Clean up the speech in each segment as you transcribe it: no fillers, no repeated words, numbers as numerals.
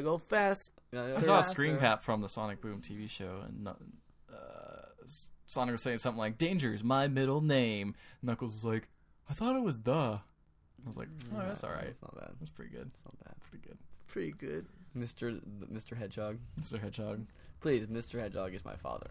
go fast. I saw a screen cap from the Sonic Boom TV show, and Sonic was saying something like, "Danger's my middle name." Knuckles was like, "I thought it was the." I was like, "Oh, that's all right. It's not bad. That's pretty good. It's not bad. Pretty good." Pretty good. Mr. Hedgehog. Mr. Hedgehog. Please, Mr. Hedgehog is my father.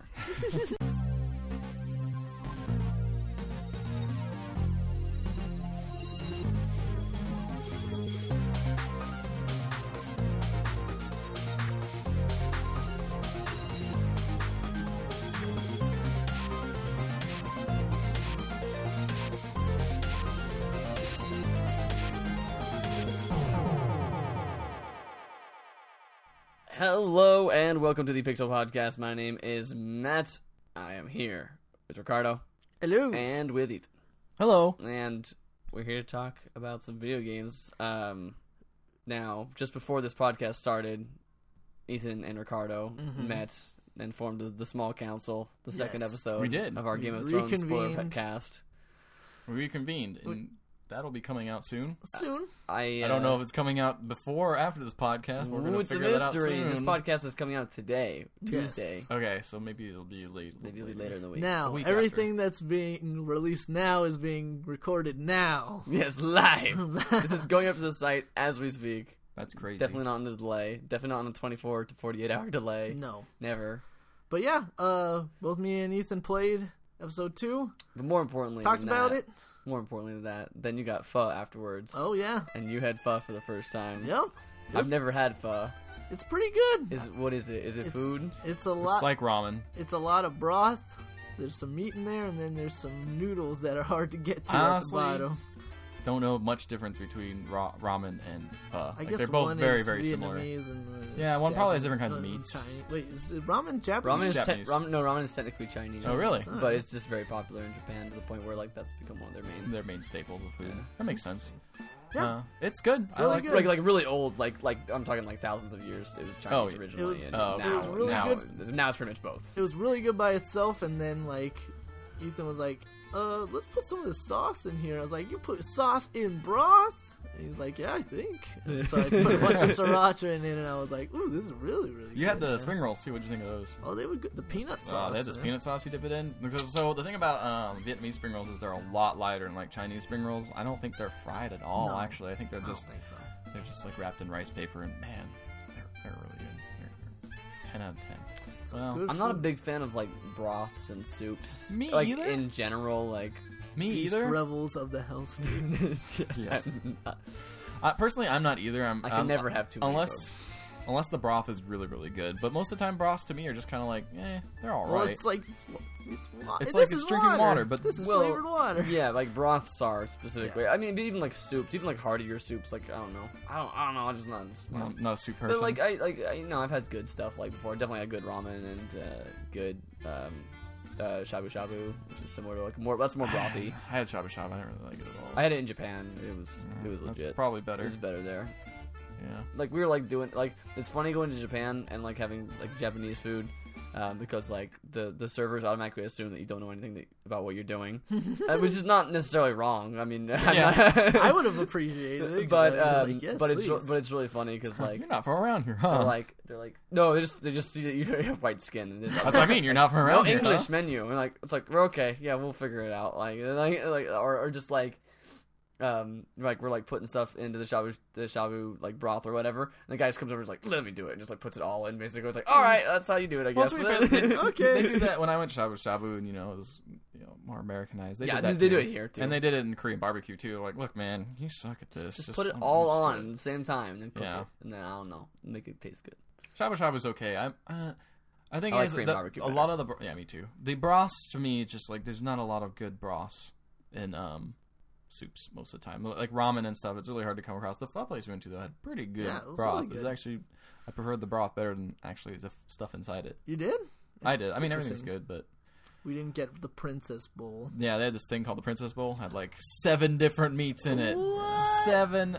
Hello and welcome to the Pixel Podcast. My name is Matt. I am here with Ricardo Hello. and with Ethan. Hello. And we're here to talk about some video games. Now, just before this podcast started, Ethan and Ricardo met and formed the Small Council, the second episode We did. of our We Game of Thrones spoiler reconvened. cast. We reconvened, and that'll be coming out soon. Soon. I I don't know if it's coming out before or after this podcast. We're going to it's a figure that out mystery. soon. This podcast is coming out today, Yes. Tuesday. Okay, so maybe it'll be late. Maybe later in the week. Now, week everything that's being released now is being recorded now. Yes, live. This is going up to the site as we speak. That's crazy. Definitely not on the delay. Definitely not on a 24 to 48 hour delay. No. Never. But yeah, both me and Ethan played episode 2. But more importantly Talked than about that, it. More importantly than that, then you got pho afterwards. Oh, yeah. And you had pho for the first time. Yep. I've never had pho. It's pretty good. What is it? Is it food? It's a It's lot. like ramen. It's a lot of broth. There's some meat in there, and then there's some noodles that are hard to get to Honestly, at the bottom. Don't know much difference between ramen and pho. I guess they're both one very, is very Vietnamese similar. and Yeah, one probably has Japanese. different kinds of meats. Chinese. Wait, is it ramen Japanese? Ramen is Japanese. ramen is technically Chinese. Oh, really? Sorry. But it's just very popular in Japan to the point where like that's become one of their main. Staples of food. Yeah. That makes sense. Yeah. It's good. I really like good. Like really old, like I'm talking like thousands of years. It was Chinese yeah. originally, It was- and oh, now, it was really now, good. now it's pretty much both. It was really good by itself, and then like Ethan was like, let's put some of this sauce in here. I was like, you put sauce in broth? And he's like, yeah, I think. And so I put a bunch of sriracha in it, and I was like, ooh, this is really, really good. You had the man. spring rolls too. What'd you think of those? Oh, they were good. The peanut sauce. They had this man. peanut sauce you dip it in. So the thing about Vietnamese spring rolls is they're a lot lighter than like Chinese spring rolls. I don't think they're fried at all. No. Actually, I think they're I don't just think so. like wrapped in rice paper. And man, they're really good. They're 10 out of 10. Well, Good I'm not a food. big fan of like broths and soups. Me like, either. In general, like me Beast either. Rebels of the Hellscape. Yes. I'm not- Personally, I'm not either. I can never have too many unless the broth is really, really good. But most of the time, broths to me are just kind of like, they're all Well, right. it's like It's this like is it's drinking water, but this is Well, flavored water. Yeah, like broths are specifically. Yeah. I mean, even like soups, even like heartier soups. Like I don't know. I don't know. I'm just not. I'm not a soup person. But like I you know I've had good stuff like before. Definitely had good ramen and good shabu shabu, which is similar to like more. That's more brothy. I had shabu shabu. I didn't really like it at all. I had it in Japan. It was That's legit. probably better. It was better there. Yeah. Like we were like doing like it's funny going to Japan and like having like Japanese food. Because like the servers automatically assume that you don't know anything about what you're doing, which is not necessarily wrong. I mean, I would have appreciated it. 'Cause but I was like, yes, but please. it's really funny because like You're not from around here, huh? they're like no they just see that you have white skin and That's what I mean. You're not from no around here, English huh? menu and like it's like we're okay, yeah, we'll figure it out, like or just like like we're like putting stuff into the shabu like broth or whatever, and the guy just comes over and is like, let me do it, and just like puts it all in. Basically, it's like, all right, that's how you do it, I Well, guess. to be fair, they, Okay. they do that when I went shabu shabu, and it was more Americanized. They yeah, did that they too. do it here too, And they did it in Korean barbecue too. Like, look, man, you suck at this. just put it all just do on it. at the same time and then cook Yeah. it, and then I don't know, make it taste good. Shabu shabu's okay. I think I like it's Korean barbecue a better. lot of the me too. The broths to me, just like there's not a lot of good broths in soups most of the time. Like ramen and stuff, it's really hard to come across. The pho place we went to though had pretty good Yeah, it was broth. really It was good. actually I preferred the broth better than actually the stuff inside it. You did? I did. I mean, everything's Interesting. good, but We didn't get the Princess Bowl. yeah, they had this thing called the Princess Bowl. Had like 7 different meats in it. What? 7.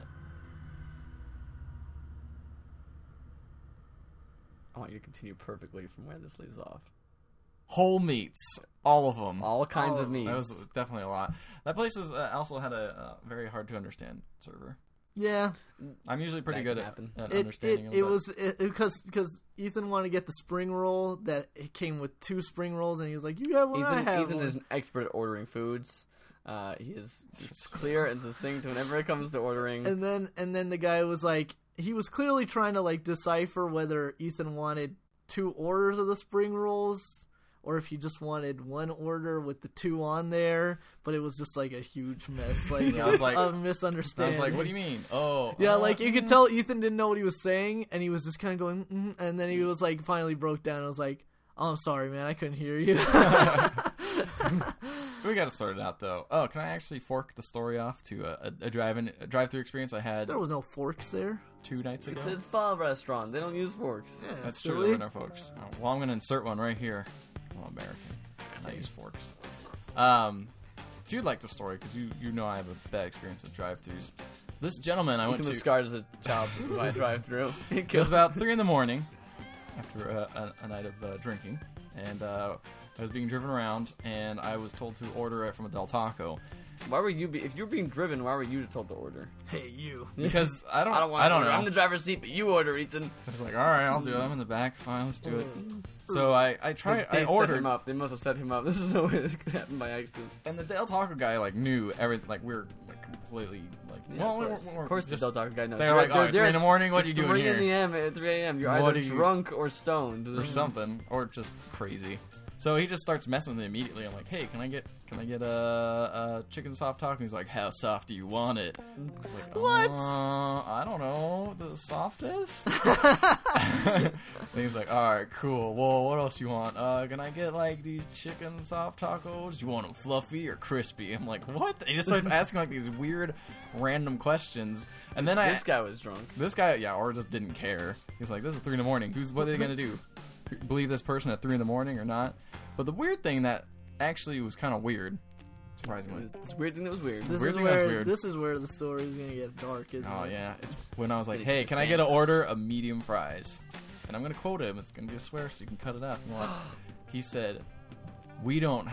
I want you to continue perfectly from where this leaves off. Whole meats, all of them. All kinds All of of meats. That was definitely a lot. That place was also had a very hard to understand server. Yeah, I'm usually pretty That good can at, happen. at it understanding it them. was because Ethan wanted to get the spring roll that it came with 2 spring rolls, and he was like, "You have one, I have Ethan one." is an expert at ordering foods. He is just clear and succinct whenever it comes to ordering. And then the guy was like, he was clearly trying to like decipher whether Ethan wanted 2 orders of the spring rolls or if he just wanted 1 order with the 2 on there. But it was just like a huge mess, like Yeah, I was like- a I misunderstanding. was like, what do you mean? Oh. Yeah, like you could tell Ethan didn't know what he was saying, and he was just kind of going, and then he was like finally broke down. And was like, "Oh, I'm sorry, man, I couldn't hear you." We got to sort it out, though. Oh, can I actually fork the story off to a drive-through experience I had There was no forks there. 2 nights ago? It's a pho restaurant. They don't use forks. Yeah, That's true. silly. There were no forks. Oh, well, I'm going to insert one right here. I'm American. I use forks. If you'd like the story, because you know I have a bad experience with drive-thrus. This gentleman I went Ethan to... was scarred as a child by a drive-through. It was about 3 in the morning after a night of drinking, and I was being driven around, and I was told to order it from a Del Taco Why were you? If you were being driven, why were you told to order? Hey, you. because I don't I don't know. I'm the driver's seat, but you order, Ethan. I was like, all right, I'll do it. I'm in the back. Fine, let's do it. So I They set ordered him him up. They must have set him up. This is no way this could happen by accident. and the Del Taco guy like knew everything. Like we're like completely like well, of course the just, Del Taco guy knows. they're like, oh, 3 in the morning. What are you doing 3 here? in the AM at 3 a.m. You're What either are you- drunk or stoned. or something, or just crazy. So he just starts messing with me immediately. I'm like, hey, can I get a chicken soft taco? He's like, how soft do you want it? I was like, What? I don't know, the softest. And he's like, all right, cool. Well, what else you want? Can I get like these chicken soft tacos? You want them fluffy or crispy? I'm like, what? He just starts asking like these weird, random questions, and then This guy was drunk. this guy, yeah, or just didn't care. He's like, this is 3 in the morning. What are they gonna do? Believe this person at 3 in the morning or not? But the weird thing that actually was kind of weird, surprisingly. This weird thing that was weird. This Weird is thing that's where weird. this is where the story's gonna get dark, isn't Oh it? yeah, it's when I was like, Did he hey, take can his I get an pants order of medium fries? And I'm gonna quote him. It's gonna be a swear, so you can cut it out if you want. He said, we don't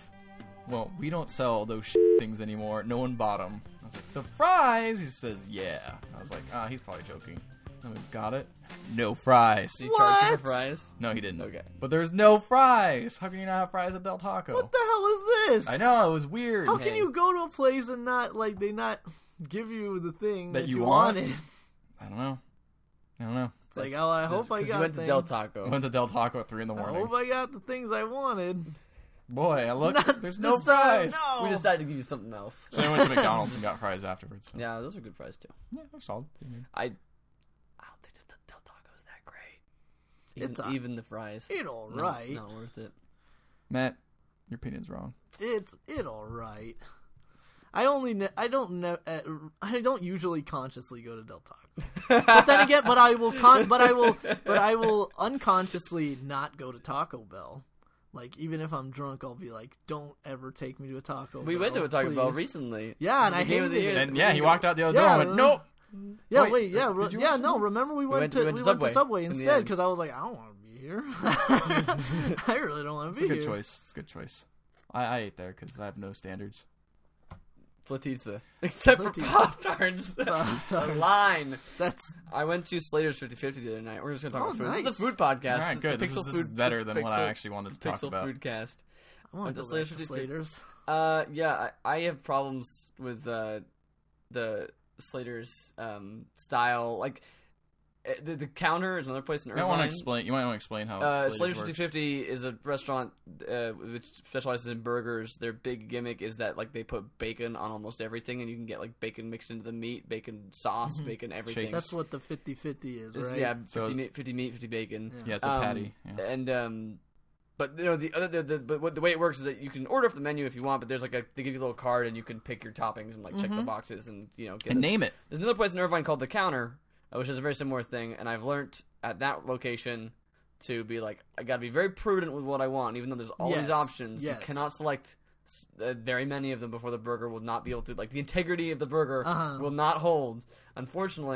sell those things anymore. No one bought them. I was like, the fries? He says, yeah. I was like, he's probably joking. And we got it. No fries. Did he charge you What? for fries? No, he didn't. Okay. But there's no fries. How can you not have fries at Del Taco? What the hell is this? I know, it was weird. How can Hey. you go to a place and not like they not give you the thing That that you you want? wanted? I don't know. It's like, oh, I hope I Because got you went to things. Del I Taco. went to Del Taco at 3 in the I morning. hope I got the things I wanted. Boy, I looked. Not There's this no time, fries. no. We decided to give you something else. So I went to McDonald's and got fries afterwards. So. Yeah, those are good fries too. Yeah, they're solid. I don't think the Del Taco's that great. It's Even the fries. It all right. Not worth it. Matt, your opinion's wrong. It's all right. I don't usually consciously go to Del Taco. But then again, but I will unconsciously not go to Taco Bell. Like even if I'm drunk, I'll be like, "Don't ever take me to a Taco Bell." We went to a Taco Bell please." recently. Yeah, and I Beginning of hated the it. year. And yeah, he walked out the other door Yeah, and went, nope. Yeah, Wait, wait, yeah, did you yeah. watch No, it? remember we went went to to Subway Subway in the instead end. because I was like, I don't want to be here. I really don't want It's to a be good here. choice. It's a good choice. I ate there because I have no standards. Flatizza. Except for Flatizza. Pop-Tarts. Pop-Tarts. Line. That's I went to Slater's 50/50 the other night. We're just going to talk Oh, about food. This is nice. the food podcast. All right, good. The This Pixel is food, better than what I Pixel- actually wanted to talk Pixel about. Foodcast. I want to Just go back Slater's to 50/50. Slater's. Yeah, I have problems with the Slater's style. Like the counter is another place in You might want to Irvine. explain. You might want to explain how Slater's Slater's works. 50/50 is a restaurant which specializes in burgers. Their big gimmick is that like they put bacon on almost everything, and you can get like bacon mixed into the meat, bacon sauce, bacon everything. Shakes. That's what the 50-50 is, It's- right? Yeah, So- 50 meat, 50 bacon. Yeah, it's a patty. Yeah. And but you know the way it works is that you can order off the menu if you want, but there's like they give you a little card and you can pick your toppings and like check the boxes and get And it. name it. There's another place in Irvine called The Counter, which is a very similar thing, and I've learned at that location to be like, I gotta be very prudent with what I want, even though there's all Yes, these options. yes. You cannot select very many of them before the burger will not be able to, like, the integrity of the burger Uh-huh. will not hold. Unfortunately,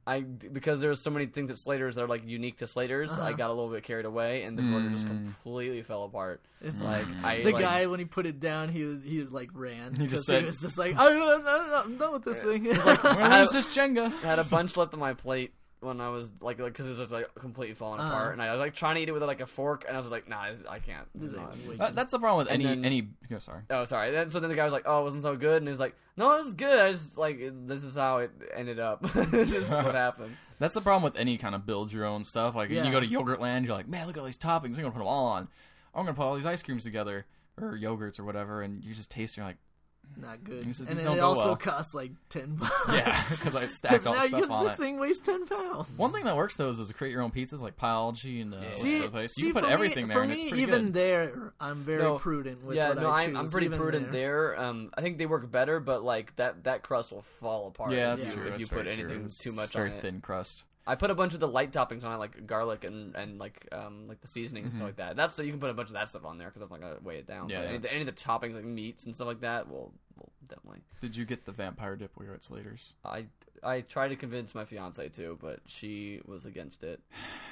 because there's so many things at Slater's that are like unique to Slater's, I got a little bit carried away, and the burger just completely fell apart. It's Like the guy when he put it down, he like ran. He just because he was just like, I'm done with this thing. Where's this Jenga? I had a bunch left on my plate when I was like because it was just like completely falling apart, and I was like trying to eat it with like a fork, and I was like, nah, I can't. This is not. That's the problem with And then- any. Oh, sorry. Oh, sorry. So then the guy was like, "Oh, it wasn't so good," and he was like, "No, it was good. I just like this is how it ended up. This is what happened." That's the problem with any kind of build your own stuff. Like Yeah. you go to Yogurtland, you're like, man, look at all these toppings. I'm gonna put them all on. I'm gonna put all these ice creams together or yogurts or whatever, and you just taste. You're like, Not good. These And don't then it go also well. costs like $10. yeah, because I stacked all now stuff on this it. thing weighs 10 pounds. One thing that works though is to create your own pizzas, like Pyology and what's the place. You see, can put for everything me, there, for and it's me, pretty even good. there, I'm very No, prudent with yeah, what no, I choose. I'm pretty even prudent there. I think they work better, but like that crust will fall apart. Yeah, if that's you, true. if you That's put very true. anything It's too much very on it. thin crust. I put a bunch of the light toppings on it, like garlic and like the seasoning and stuff like that. That's so you can put a bunch of that stuff on there because that's not gonna weigh it down. Yeah, But yeah. any of the toppings like meats and stuff like that will definitely. Did you get the vampire dip while you were at Slater's? I tried to convince my fiance too, but she was against it.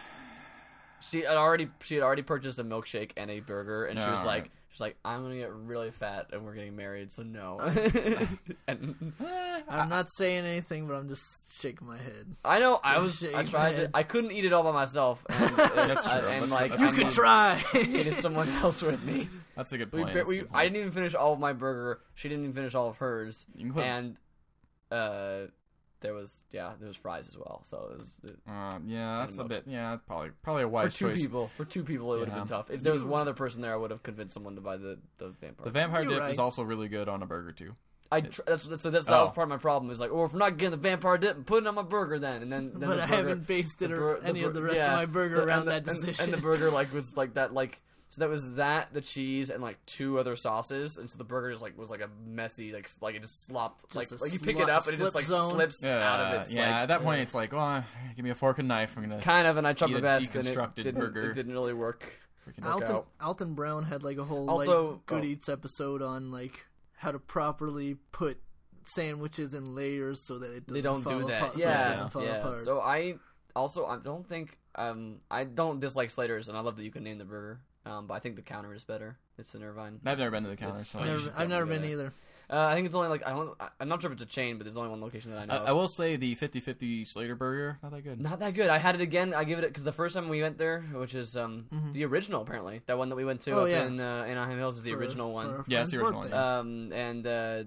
She had already purchased a milkshake and a burger, and she was Alright. like, I'm gonna get really fat, and we're getting married, so no. and I'm not saying anything, but I'm just shaking my head. I know I Shake tried to. head. I couldn't eat it all by myself. And, That's true. and That's- like that's You a I could good- try. needed someone else with me. That's a good We, point. ba- That's a we, good I point. didn't even finish all of my burger. She didn't even finish all of hers. You can put- And there was fries as well. So it was yeah, that's a milkshake. bit. Yeah, probably a for wise two choice. people. For two people, it would have Yeah. been tough. If there was one other person there, I would have convinced someone to buy the vampire. The vampire You're dip right. is also really good on a burger too. That was Oh. part of my problem. Is like, if I'm not getting the vampire dip, put it on my burger then. And then But the I burger, haven't based it or any of the rest of my burger around that decision. And the burger was like that so that was that, the cheese, and like two other sauces, and so the burger just was like a messy like it just slopped Just a like you pick it up and it just slip like zone. slips out of its yeah. like, At that point, it's like, well, give me a fork and knife. I'm gonna kind of, and I tried eat my a best, and deconstructed it burger. didn't really work. freaking Alton Brown had like a whole Also- like, Good oh. Eats episode on like how to properly put sandwiches in layers so that it doesn't They don't fall do that. apart, so it Yeah, doesn't fall yeah. apart. So I don't think I don't dislike Slater's, and I love that you can name the burger. But I think the counter is better. It's in Irvine. I've never been to the counter, so you should I've never definitely been get it. either. I think it's only like I'm not sure if it's a chain, but there's only one location that I know. I will say the 50-50 Slater burger, not that good. Not that good. I had it again. I give it because the first time we went there, which is the original apparently, that one that we went to Oh, up yeah. in Anaheim Hills is the For- original for one. our Yeah, it's the friend's original one, birthday.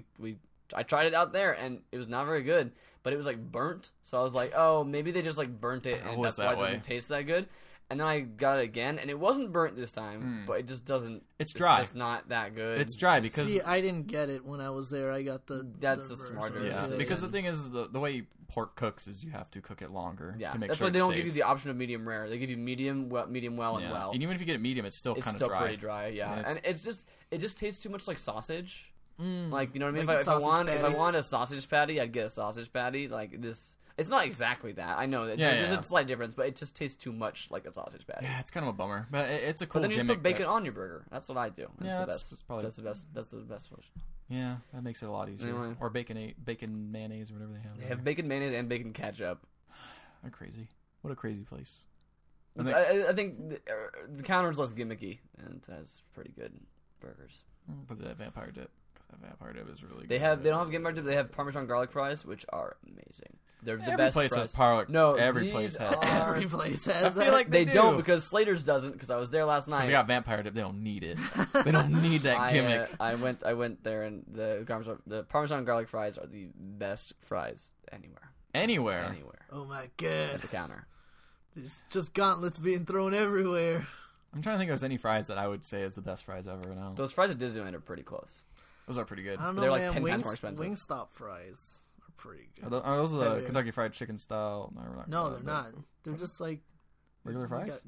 I tried it out there and it was not very good, but it was like burnt. So I was like, oh, maybe they just like burnt it and Oh, that's it's why that it doesn't way. taste that good. And then I got it again, and it wasn't burnt this time, but it just doesn't. It's dry. just not that good. It's dry because See, I didn't get it when I was there. I got the. That's the a version. smarter yeah, decision. because the thing is the way pork cooks is you have to cook it longer. Yeah, to make that's sure why they it's don't give you safe. the option of medium rare. They give you medium well, and Yeah. well. And even if you get it medium, it's still It's kind of still dry. pretty dry, yeah. And And it just tastes too much like sausage. Mm. Like, you know what I mean? Like if a sausage I patty. want a sausage patty, I'd get a sausage patty. Like this, it's not exactly that. I know that there's Yeah. a slight difference, but it just tastes too much like a sausage patty. Yeah, it's kind of a bummer, but it's a But cool then you just gimmick. put bacon that- on your burger. That's what I do. That's Yeah, the that's best. probably- That's the best. That's the best solution. Yeah, that makes it a lot easier. Anyway. Or bacon mayonnaise or whatever they have. They have bacon mayonnaise and bacon ketchup. They're crazy. What a crazy place. I It's- think- I think the counter is less gimmicky and has pretty good burgers. But that vampire dip, because that vampire dip is really good. They don't have gimmick dip. They have Parmesan garlic fries, which are amazing. They're the Every best place fries. has parlor. No, every these place has. are- Every place has I feel that. like They do. don't because Slater's doesn't. Because I was there last Because night. they got vampire dip. They don't need it. They don't need that gimmick. I went there, and the Parmesan garlic fries are the best fries anywhere. Anywhere. Oh my At god. the counter. There's just gauntlets being thrown everywhere. I'm trying to think of any fries that I would say is the best fries ever. Now Those fries at Disneyland are pretty close. those are pretty good. I don't know, They're like man. 10 times more expensive. Wingstop fries are pretty good. Are those the Yeah. Kentucky Fried Chicken style? No, they're not. They're just like Regular we fries?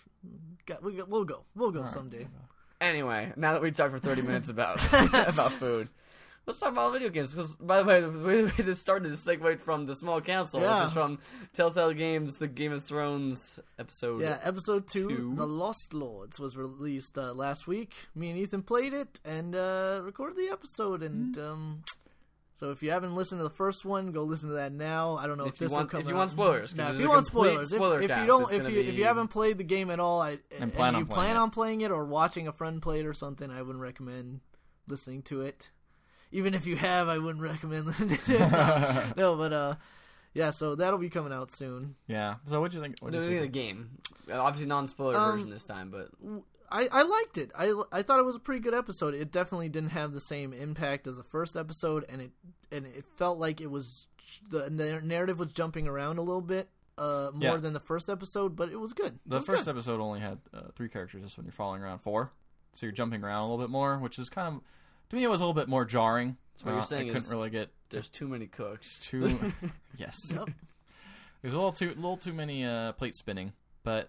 we'll go. We'll go All right. someday. Anyway, now that we talked for 30 minutes about about food, let's talk about video games. Because, by the way, the way this started is segued from The Small Council, Yeah. which is from Telltale Games, the Game of Thrones episode. Yeah, episode 2, Two. The Lost Lords, was released last week. Me and Ethan played it and recorded the episode, and So if you haven't listened to the first one, go listen to that now. I don't know if this will come. If you out. want spoilers, No, 'cause if this you is a want complete spoilers, spoiler if you cast, don't, it's if gonna you be- haven't played the game at all, and plan you on plan playing on playing it or watching a friend play it or something, I wouldn't recommend listening to it. Even if you have, I wouldn't recommend listening to it. No, but yeah. So that'll be coming out soon. Yeah. So what'd you think? What'd The you think? game, obviously non-spoiler version this time, but I liked it. I thought it was a pretty good episode. It definitely didn't have the same impact as the first episode, and it felt like it was the narrative was jumping around a little bit more than the first episode, but it was good. The first episode only had 3 characters. This one you're following around 4, so you're jumping around a little bit more, which is kind of, to me, it was a little bit more jarring. what you're saying I couldn't is really get there's too many cooks. too. Yes, Yep. there's a little too many plate spinning, but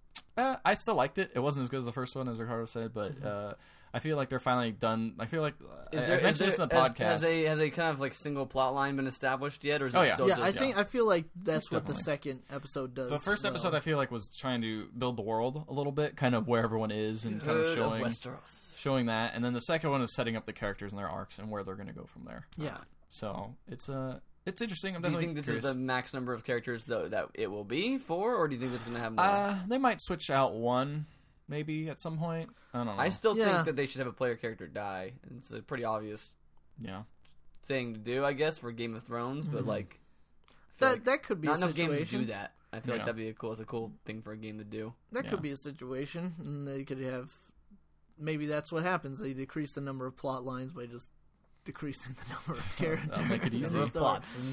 I still liked it. It wasn't as good as the first one, as Ricardo said, but I feel like they're finally done. I feel like I mentioned this in the podcast. Has a kind of like single plot line been established yet, or is Oh, it yeah. still Yeah, just I feel like that's what the Definitely. second episode does. The first episode, I feel like, was trying to build the world a little bit, kind of where everyone is, and kind of Hood showing Westeros? showing that. And then the second one is setting up the characters and their arcs and where they're going to go from there. Yeah. So it's interesting. I'm Do you definitely think this curious. is the max number of characters though that it will be for, or do you think it's going to have more? They might switch out one, maybe at some point. I don't know. I still Yeah. think that they should have a player character die. It's a pretty obvious yeah. thing to do, I guess, for Game of Thrones, but like, I feel That like that could be not a enough situation. games do that. I feel like Yeah. that'd be it's a cool thing for a game to do. That Yeah. could be a situation, and they could have. Maybe that's what happens. They decrease the number of plot lines by just decreasing the number of characters. That'll make it in the easy. Or story. plots.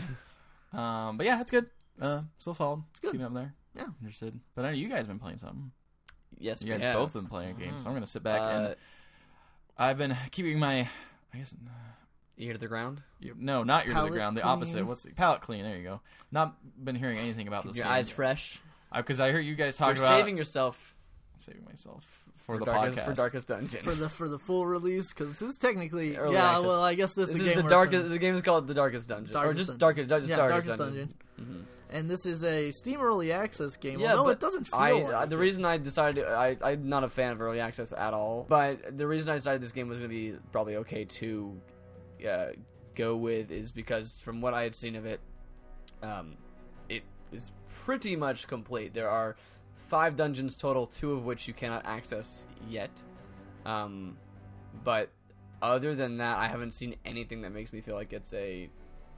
But yeah, it's good. Still solid. It's good. Keeping up there. Yeah. Interested. But I know you guys been playing something. Yes, You guys we have. both been playing a game, so I'm gonna sit back and Uh, I've been keeping my, I guess, ear to the ground. no, not ear to the Palate ground. The clean. opposite. What's the palate clean? There you go. Not been hearing anything about Keep this your game eyes fresh. because I heard you guys You're talk about saving yourself saving myself for the Darkest, podcast. for Darkest Dungeon. for the full release, because this is technically Early yeah. access. Well, I guess this This the is game. the we're darkest. talking- The game is called the Darkest Dungeon, or Darkest just Dungeon. Darkest. Yeah, Darkest Darkest Dungeon. Dungeon. And this is a Steam Early Access game. Yeah, Although but it doesn't feel like the it. reason I decided I'm not a fan of early access at all, but the reason I decided this game was going to be probably okay to go with is because from what I had seen of it, it is pretty much complete. There are 5 dungeons total, 2 of which you cannot access yet. But other than that, I haven't seen anything that makes me feel like it's an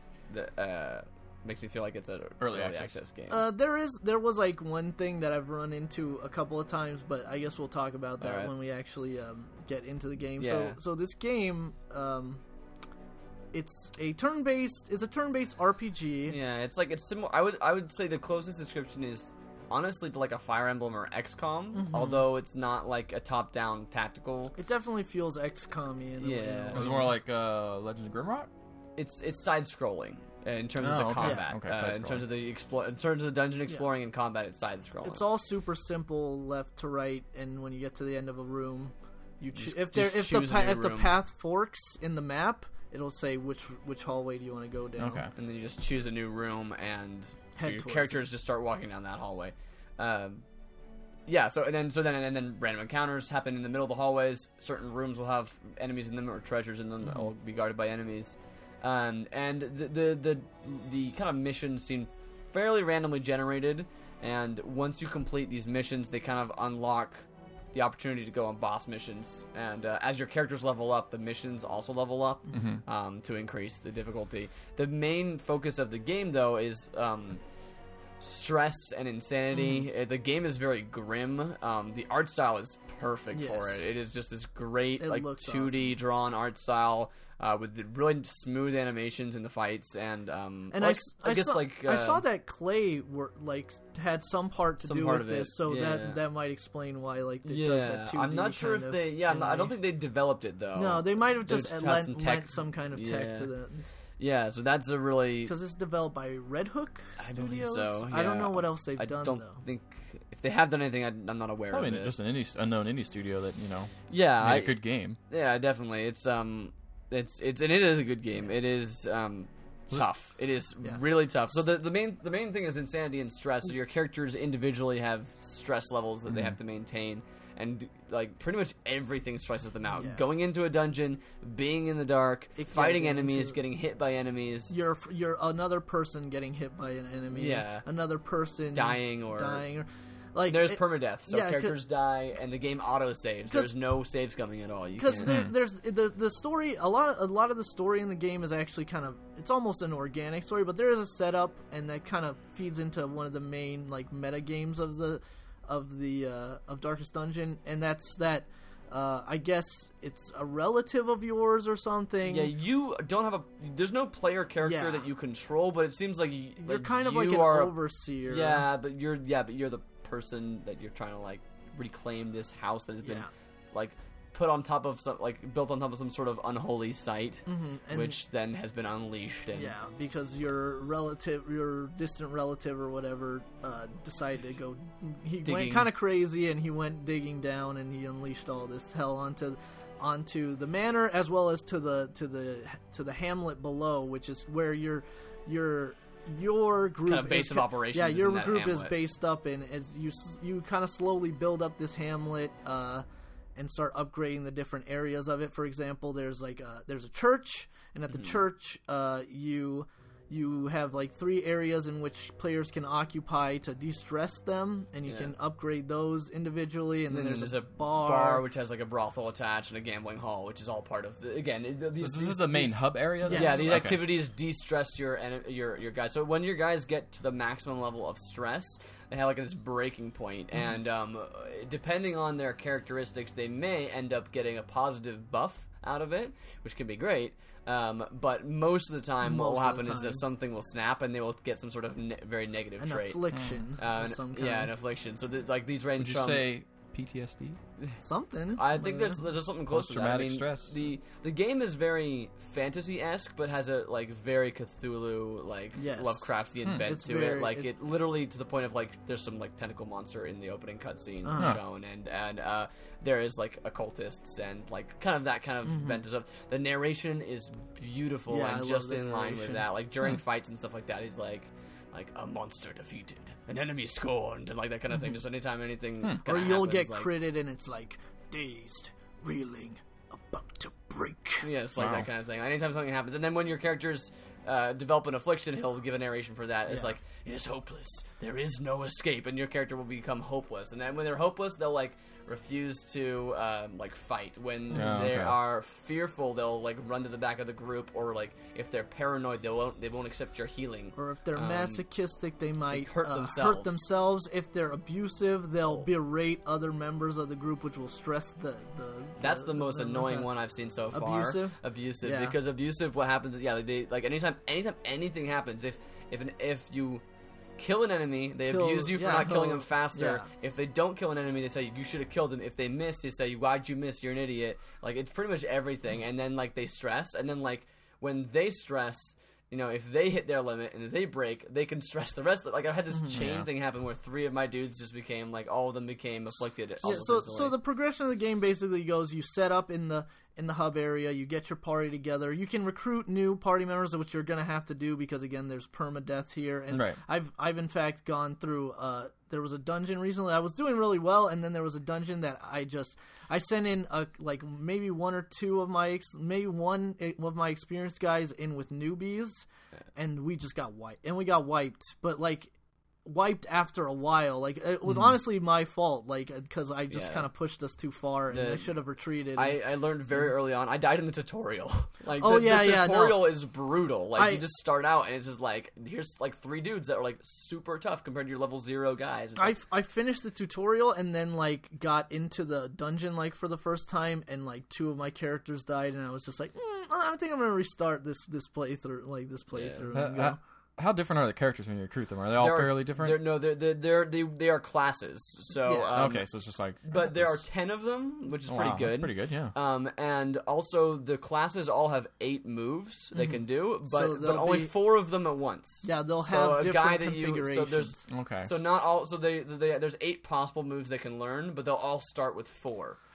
early access game. There was like one thing that I've run into a couple of times, but I guess we'll talk about that Alright. when we actually get into the game. Yeah. So this game, it's a turn-based RPG. Yeah, it's similar. I would say the closest description is honestly to like a Fire Emblem or XCOM, Mm-hmm. although it's not like a top-down tactical. It definitely feels XCOM-y in a way. Yeah. It was more like Legends of Grimrock. It's side-scrolling in terms of Oh, the okay. combat. Okay, in side-scrolling. terms of in terms of dungeon exploring and combat, it's side-scrolling. It's all super simple, left to right, and when you get to the end of a room, you Just if choose a new the room. path forks in the map, it'll say which hallway do you want to go down. Okay. and then you just choose a new room and Head your towards characters just start walking down that hallway. Yeah, so then random encounters happen in the middle of the hallways. Certain rooms will have enemies in them or treasures in them that will be guarded by enemies. And the kind of missions seem fairly randomly generated, and once you complete these missions, they kind of unlock the opportunity to go on boss missions. And as your characters level up, the missions also level up to increase the difficulty. The main focus of the game, though, is stress and insanity. The game is very grim. The art style is perfect for Yes. it. It is just this great It like looks 2D drawn art style with the really smooth animations in the fights and And like, I guess saw, like I saw that Clay had some part to Some do part with of it, this, so yeah. that might explain why it does yeah, that 2D I'm not sure kind if of they I don't animation. think they developed it though. No, they might have They just just have some lent some kind of tech yeah. to that. Yeah, so that's a really Because it's developed by Red Hook I don't think Studios. so. I don't yeah. know what else they've I done don't though. think if they have done anything, I'm not aware Probably of it. just an unknown indie studio that yeah, made a good game. Yeah, definitely. It's and it is a good game. It is tough. It is really tough. So the main thing is insanity and stress. So your characters individually have stress levels that they have to maintain, and like pretty much everything stresses them out. Yeah. Going into a dungeon, being in the dark, fighting getting enemies, into- getting hit by enemies, You're another person getting hit by an enemy. Yeah. Another person dying or like there's permadeath. So yeah, characters die and the game auto saves. There's no saves coming at all. You because can't. there's the story. A lot of the story in the game is actually kind of, it's almost an organic story, but there is a setup, and that kind of feeds into one of the main like meta games of Darkest Dungeon, and that's that. I guess it's a relative of yours or something. Yeah, you don't have there's no player character Yeah. that you control, but it seems like You're kind of you like an are overseer. but you're the person that you're trying to like reclaim this house that has been like put on top of some, like built on top of some sort of unholy site, and which then has been unleashed. And because your distant relative or whatever, decided to go. He Digging. went kind of crazy, and he went digging down, and he unleashed all this hell onto the manor, as well as to the hamlet below, which is where your group kind of base of operations. Yeah, is your in that group hamlet. is based up in, as you kind of slowly build up this hamlet. And start upgrading the different areas of it. For example, there's a church, and at the church, you have like 3 areas in which players can occupy to de-stress them, and you can upgrade those individually. And then there's a bar which has like a brothel attached and a gambling hall, which is all part of This is the main hub area. then? Yeah, these Okay. activities de-stress your guys. So when your guys get to the maximum level of stress, they have like this breaking point, and depending on their characteristics, they may end up getting a positive buff out of it, which can be great. But most of the time, what will happen is that something will snap, and they will get some sort of very negative an trait. affliction of some kind. Yeah, an affliction. So like these range Would you from say PTSD? Something. I think there's something close to that. I Post-traumatic mean, stress. The game is very fantasy-esque, but has a like very Cthulhu like Yes. Lovecraftian bent It's to very- it. Like it literally to the point of like there's some like tentacle monster in the opening cutscene shown, and there is like occultists and like kind of that kind of bent to stuff. The narration is beautiful Yeah, I and love just the in line with narration. that. Like during fights and stuff like that, he's like a monster defeated, an enemy scorned, and like that kind of thing. Just anytime anything Or kinda you'll happens, get like, critted, and it's like dazed, reeling, about to break. Yeah, it's like Wow. that kind of thing. Anytime something happens, and then when your characters develop an affliction, he'll give a narration for that. It's Yeah. like, it is hopeless. There is no escape, and your character will become hopeless. And then when they're hopeless, they'll like refuse to like fight. When Oh, they okay. are fearful, they'll like run to the back of the group, or like if they're paranoid, they won't accept your healing. Or if they're masochistic, they might hurt hurt themselves. themselves. If they're abusive, they'll berate other members of the group, which will stress the That's the most annoying one I've seen so far. Abusive? Yeah. Because abusive. What happens is they like anytime anything happens, if you kill an enemy, they abuse you for not killing them faster. Yeah. If they don't kill an enemy, they say you should have killed him. If they miss, they say why'd you miss? You're an idiot. Like it's pretty much everything. And then like they stress, and then like when they stress. You know, if they hit their limit and if they break, they can stress the rest of it. Like, I've had this chain thing happen where 3 of my dudes just became, like, all of them became afflicted. Yeah, so the progression of the game basically goes: you set up in the hub area, you get your party together, you can recruit new party members, which you're gonna have to do because again, there's permadeath here. And Right. I've in fact gone through. There was a dungeon recently. I was doing really well, and then there was a dungeon that I sent in like maybe one or two of my experienced guys in with newbies, and we just got wiped. And we got wiped, but like wiped after a while. Like it was honestly my fault, like because I just kind of pushed us too far, and I should have retreated. I learned very early on. I died in the tutorial. Like Oh, the yeah, tutorial is brutal. Like I- you just start out and it's just like here's like 3 dudes that are like super tough compared to your level 0 guys. It's like, I finished the tutorial and then like got into the dungeon like for the first time, and like 2 of my characters died, and I was just like, I think I'm gonna restart this playthrough. And go. How different are the characters when you recruit them? Are they all fairly different? They are classes. So Yeah. Okay, so it's just like. but there are 10 of them, which is pretty Wow, good. That's pretty good, yeah. And also the classes all have 8 moves they can do, but, So but they'll only be- 4 of them at once. Yeah, they'll So have a guy different that you configurations. so there's Okay. so not all so they there's 8 possible moves they can learn, but they'll all start with 4.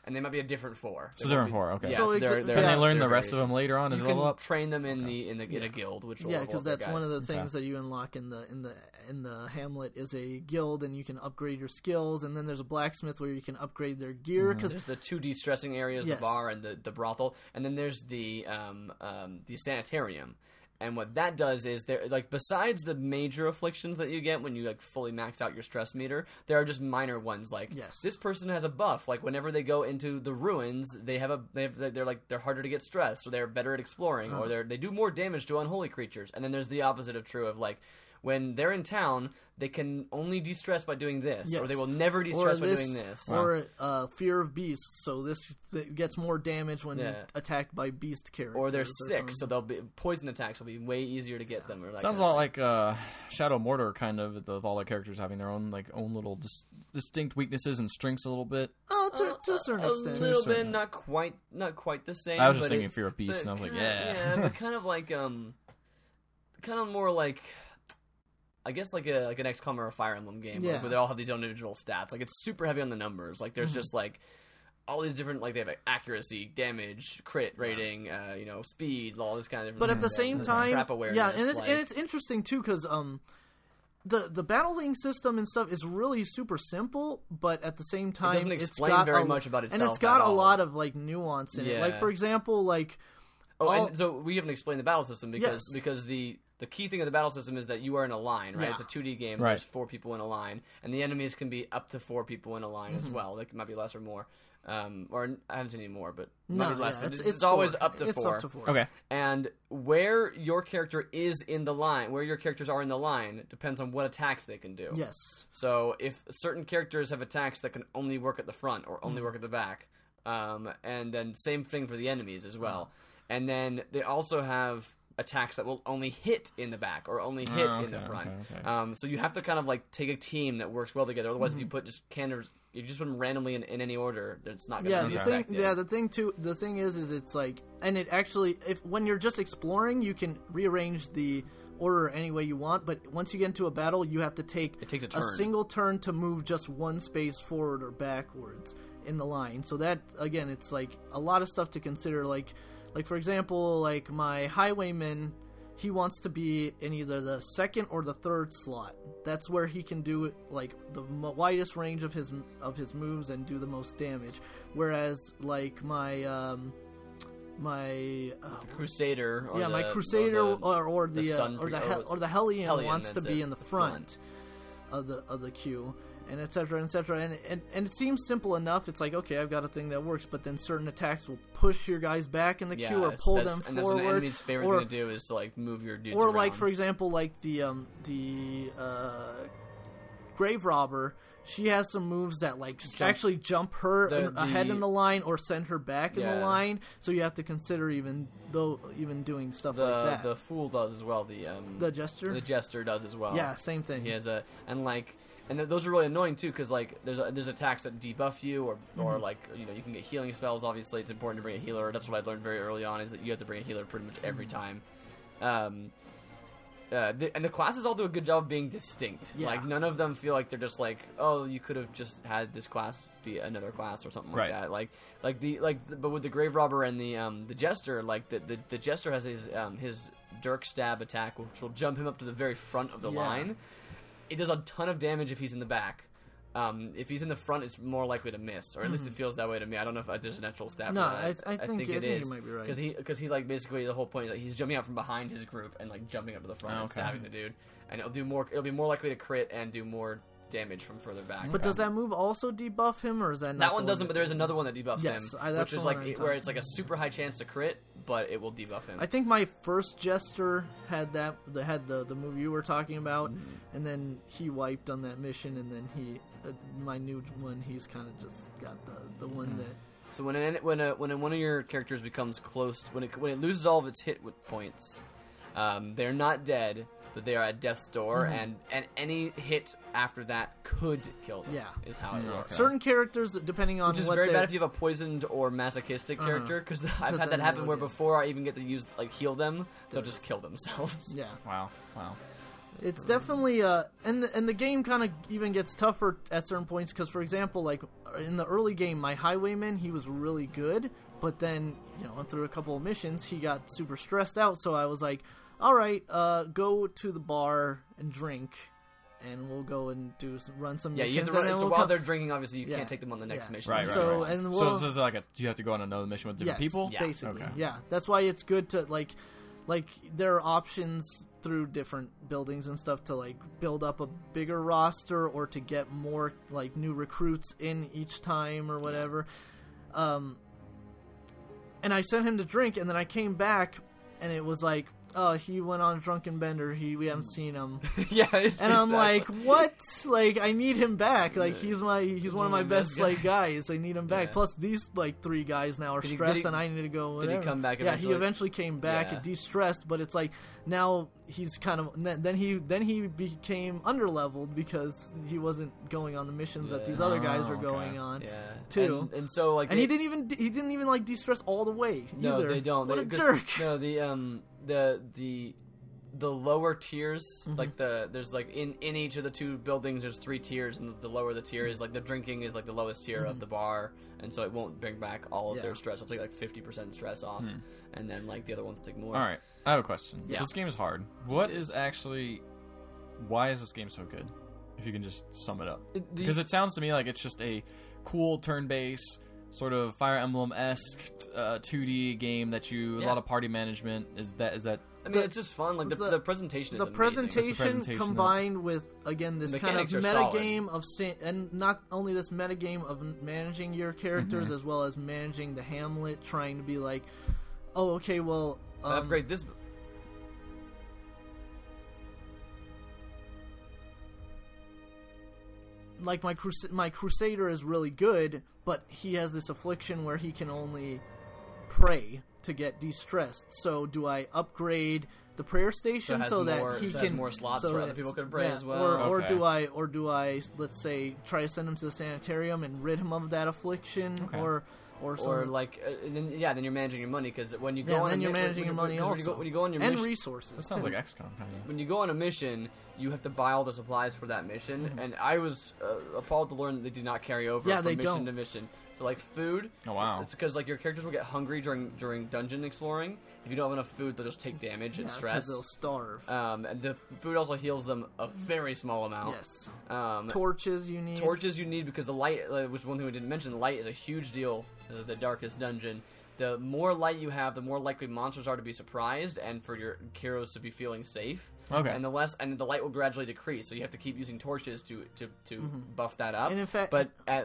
and they might be a different 4. So they're in 4. Okay. Yeah, So so exa- they're, yeah. they're, Can they learn they're the rest of them variations. later on as You they level can up? train them in a guild, which will Yeah, level because up their that's guy. one of the things that you unlock in the hamlet is a guild, and you can upgrade your skills. And then there's a blacksmith where you can upgrade their gear. Because There's the 2 de-stressing areas, Yes. the bar and the brothel, and then there's the sanitarium. And what that does is there, like, besides the major afflictions that you get when you like fully max out your stress meter, there are just minor ones. Like, Yes. this person has a buff. Like, whenever they go into the ruins, they're harder to get stressed, or they're better at exploring, or they do more damage to unholy creatures. And then there's the opposite of true of like, when they're in town, they can only de-stress by doing this, or Yes. they will never de-stress by doing this. or fear of beasts. So this gets more damage when Yeah. attacked by beast characters. Or they're sick, something. so they'll be poison attacks will be way easier to get them. Or that Sounds a kind of lot thing. like Shadow Mordor, kind of, with all the characters having their own little distinct weaknesses and strengths a little bit. Oh, to a certain extent. A little certain- bit, not quite the same. I was just but thinking Fear of Beasts, and I was like, kinda- yeah. but kind of like kind of more like, I guess like an XCOM or a Fire Emblem game, Yeah. where they all have these own individual stats. Like, it's super heavy on the numbers. Like, there's just like all these different, like, they have like, accuracy, damage, crit rating, speed, all this kind of. But at the same time, trap awareness. yeah, and like, it's interesting too because the battling system and stuff is really super simple, but at the same time, doesn't it's explain got very much about and itself it's got at a all. lot of like nuance in it. Like Yeah. for example, like and so we haven't explained the battle system because Yes. the key thing of the battle system is that you are in a line, right? Yeah. It's a 2D game. Right. There's 4 people in a line, and the enemies can be up to 4 people in a line Mm-hmm. as well. They might be less or more, or I haven't seen any more, but no, might be less. yeah, but it's it's always 4. up to 4. It's up to 4. Okay. And where your character is in the line, where your characters are in the line, depends on what attacks they can do. Yes. So if certain characters have attacks that can only work at the front or Mm-hmm. only work at the back, and then same thing for the enemies as well. And then they also have attacks that will only hit in the back or only hit in the front. okay. So you have to kind of like take a team that works well together. Otherwise, if you Mm-hmm. put just cannons, if you just put them randomly in any order, it's not going Yeah, to be the thing. effective. Yeah, the thing is it's like, and it actually, if when you're just exploring, you can rearrange the order any way you want. But once you get into a battle, you have to take It takes a turn. single turn to move just one space forward or backwards in the line. So that again, it's like a lot of stuff to consider. Like for example, like my highwayman. He wants to be in either the second or the third slot. That's where he can do like the widest range of his moves and do the most damage. Whereas like my Crusader. Or my the- Crusader or the Sun Pre- the Hellion wants to that's be it, in the the front of the queue. And etc. and it seems simple enough. It's like, okay, I've got a thing that works, but then certain attacks will push your guys back in the queue or pull them and that's an forward. enemy's favorite thing to do is to like move your dudes Or around. like for example, like the Grave Robber, she has some moves that like actually jump her ahead in the line or send her back in the line. So you have to consider even doing stuff like that. The Fool does as well. The Jester. The Jester does as well. Yeah, same thing. He has and those are really annoying too, because like there's attacks that debuff you, or like you can get healing spells. Obviously, it's important to bring a healer. That's what I learned very early on, is that you have to bring a healer pretty much every time. And the classes all do a good job of being distinct. Yeah. Like none of them feel like they're just like, oh, you could have just had this class be another class or something like that. But with the Grave Robber and the Jester, like the Jester has his Dirk Stab attack, which will jump him up to the very front of the line. It does a ton of damage if he's in the back. If he's in the front, it's more likely to miss, or at least it feels that way to me. I don't know if there's a natural stat. No, for that. I think it is. you might be right. Because he like basically the whole point is like he's jumping out from behind his group and like jumping up to the front and stabbing the dude, and it'll be more likely to crit and do more damage from further back. But does that move also debuff him, or is that not that one doesn't? But there's another one that debuffs him, that's which is the one like I'm where talking it's like a super high chance to crit, but it will debuff him. I think my first Jester had that. Had the move you were talking about, and then he wiped on that mission, and then my new one, he's kind of just got the one that. So when one of your characters becomes close, when it loses all of its hit points, they're not dead, but they are at death's door, and any hit after that could kill them. Yeah. Is how it works. Certain characters, depending on Which is what very they're- bad if you have a poisoned or masochistic character, because I've had that then happen they'll where get- before I even get to use heal them, they'll just kill themselves. Yeah. Wow. It's definitely and the game kind of even gets tougher at certain points because, for example, like in the early game, my highwayman, he was really good, but then through a couple of missions, he got super stressed out. So I was like, all right, go to the bar and drink, and we'll go and run some missions. You have to and run. then So we'll while come... they're drinking, obviously you can't take them on the next mission. Right. So and we'll... so this is like do you have to go on another mission with different people? Yeah. Basically, Okay. yeah. That's why it's good to like there are options through different buildings and stuff to like build up a bigger roster or to get more like new recruits in each time or whatever. And I sent him to drink, and then I came back, and it was like, oh, he went on a drunken bender. We haven't seen him. And I'm like, what? Like, I need him back. Like, he's one of my best like guys. I need him back. Yeah. Plus, these like 3 guys now are stressed, and I need to go. Whatever. Did he come back? Yeah, he eventually came back Yeah. de-stressed, but it's like now he's kind of then he became underleveled because he wasn't going on the missions that these other guys were okay. going on. Yeah. Too. And so like And he didn't even like de-stress all the way. No, either. they don't. What a 'cause- jerk. No, the lower tiers, like there's like in each of the 2 buildings, there's 3 tiers, and the lower the tier is like the drinking is like the lowest tier of the bar, and so it won't bring back all of their stress. It'll take like 50% stress off, and then like the other ones will take more. All right, I have a question. Yeah. So this game is hard. Why is this game so good? If you can just sum it up, because it sounds to me like it's just a cool turn-based sort of Fire Emblem-esque 2D game that a lot of party management is that. I mean, it's just fun. Like the presentation is the amazing. presentation combined with again this kind of Mechanics are metagame of and not only this metagame of managing your characters as well as managing the Hamlet, trying to be like, oh, okay, well, upgrade this. Like my Crusader is really good, but he has this affliction where he can only pray to get de-stressed. So do I upgrade the prayer station so that he has can more slots so for other it's- people can pray yeah, as well? or Okay. do I let's say try to send him to the sanitarium and rid him of that affliction Okay. or Or something. like, then you're managing your money because when you go Yeah, on then a you're mission, managing your money also. when you go on your and mission, resources. This sounds too. like XCOM kind of. when you go on a mission, you have to buy all the supplies for that mission, and I was appalled to learn that they did not carry over Yeah, from they mission don't. to mission. So like food, Oh wow. it's because like your characters will get hungry during dungeon exploring. If you don't have enough food, they'll just take damage and Yeah, 'cause stress. they'll starve. And the food also heals them a very small amount. Yes. Torches You need. you need because the light, which one thing we didn't mention, the light is a huge deal. This is the darkest dungeon. The more light you have, the more likely monsters are to be surprised and for your heroes to be feeling safe. Okay. And the light will gradually decrease, so you have to keep using torches to buff that up. And in fact- but at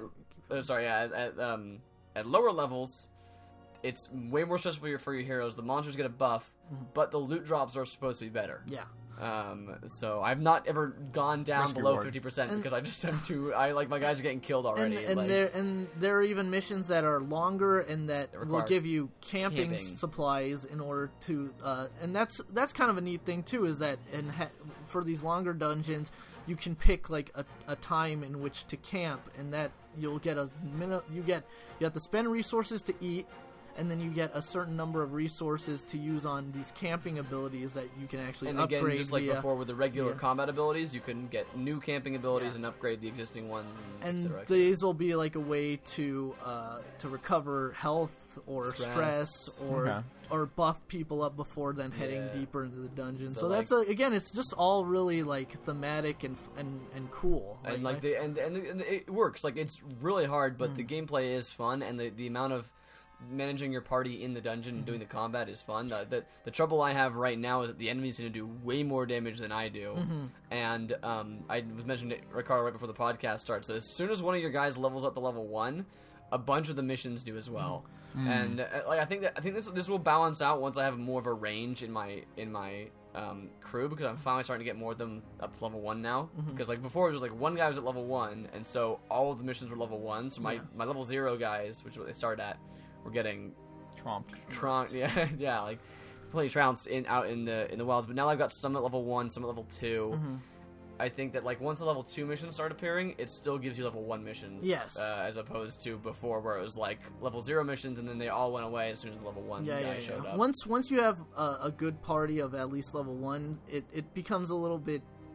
lower levels, it's way more stressful for your heroes. The monsters get a buff, but the loot drops are supposed to be better. Yeah. So I've not ever gone down Risk below reward. 50% And- because I just am too. My guys are getting killed already. And there are even missions that are longer and that will require give you camping camping. supplies in order to and that's kind of a neat thing too, is that for these longer dungeons you can pick like a time in which to camp, and that you'll get you have to spend resources to eat, and then you get a certain number of resources to use on these camping abilities that you can actually and upgrade. again, just like via, before with the regular yeah. combat abilities, you can get new camping abilities Yeah. and upgrade the existing ones. and et cetera, et cetera. these will be like a way to recover health or stress Okay. or buff people up before then heading Yeah. deeper into the dungeon. So, So that's again, it's just all really like thematic and cool. And it works. Like it's really hard, but the gameplay is fun, and the amount of managing your party in the dungeon and doing the combat is fun. The trouble I have right now is that the enemies seem to do way more damage than I do. And I was mentioning to Ricardo right before the podcast starts that as soon as one of your guys levels up to level 1, a bunch of the missions do as well. And I think this will balance out once I have more of a range in my crew, because I'm finally starting to get more of them up to level 1 now. Because like before it was just like one guy was at level 1, and so all of the missions were level 1. So my level 0 guys, which is what they start at, were getting Tromped. yeah, like completely trounced out in the wilds. But now I've got some at level 1, some at level 2. I think that like once the level 2 missions start appearing, it still gives you level 1 missions. Yes. As opposed to before, where it was like level 0 missions, and then they all went away as soon as the level 1 guy showed up. Once you have a good party of at least level 1, it becomes a little bit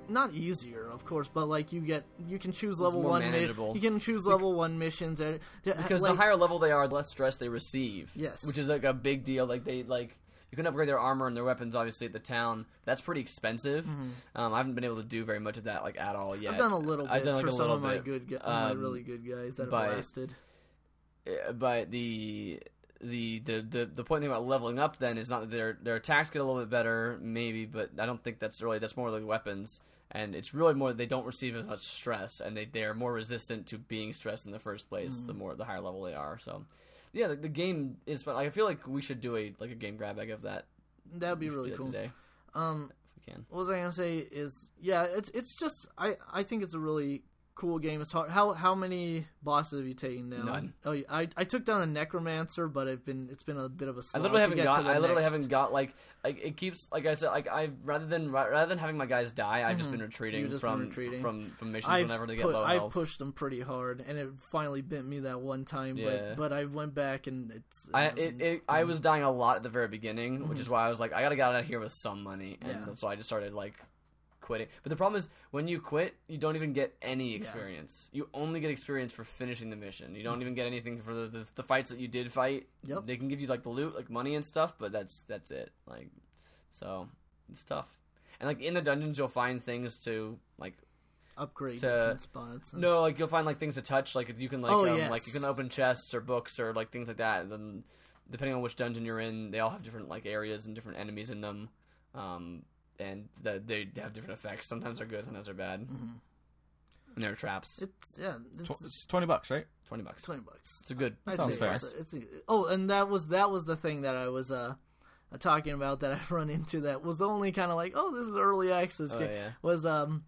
not easier, of course, but like you can choose level more 1 manageable. you can choose level 1 missions and Because like, the higher level they are, the less stress they receive. Yes. Which is like a big deal. Like you can upgrade their armor and their weapons, obviously, at the town. That's pretty expensive. I haven't been able to do very much of that, like, at all yet. I've done a little bit for some of my bit. my really good guys that have lasted. But the point thing about leveling up then is not that their attacks get a little bit better, maybe, but I don't think that's more like weapons. And it's really more they don't receive as much stress, and they are more resistant to being stressed in the first place. The higher level they are. So, yeah, the game is fun. Like, I feel like we should do a game grab bag of that. That'd be really cool. Today, if we can. What was I gonna say? Is it's just I think it's a really cool game. It's hard. How many bosses have you taken now? None. Oh, I took down the Necromancer, but it's been a bit of a slog. I literally to haven't got like it keeps, like I said, like I rather than having my guys die, I've just been retreating from missions whenever they get low health. I pushed them pretty hard, and it finally bit me that one time. Yeah. But I went back and it's I was dying a lot at the very beginning, which is why I was like, I gotta get out of here with some money, and that's why I just started like quitting. But the problem is, when you quit, you don't even get any experience. You only get experience for finishing the mission. You don't even get anything for the fights that you did fight. Yep. They can give you like the loot, like money and stuff, but that's it. Like, so it's tough. And like in the dungeons, you'll find things to like upgrade different spots. No, like you'll find like things to touch. Like you can like you can open chests or books or like things like that. And then depending on which dungeon you're in, they all have different like areas and different enemies in them. And they have different effects. Sometimes they're good, sometimes they're bad. And they're traps. It's It's $20, right? $20. $20. It's a good. Sounds fair. And that was the thing that I was talking about that I've run into. That was the only kind of like, oh, this is early access game. Yeah. Was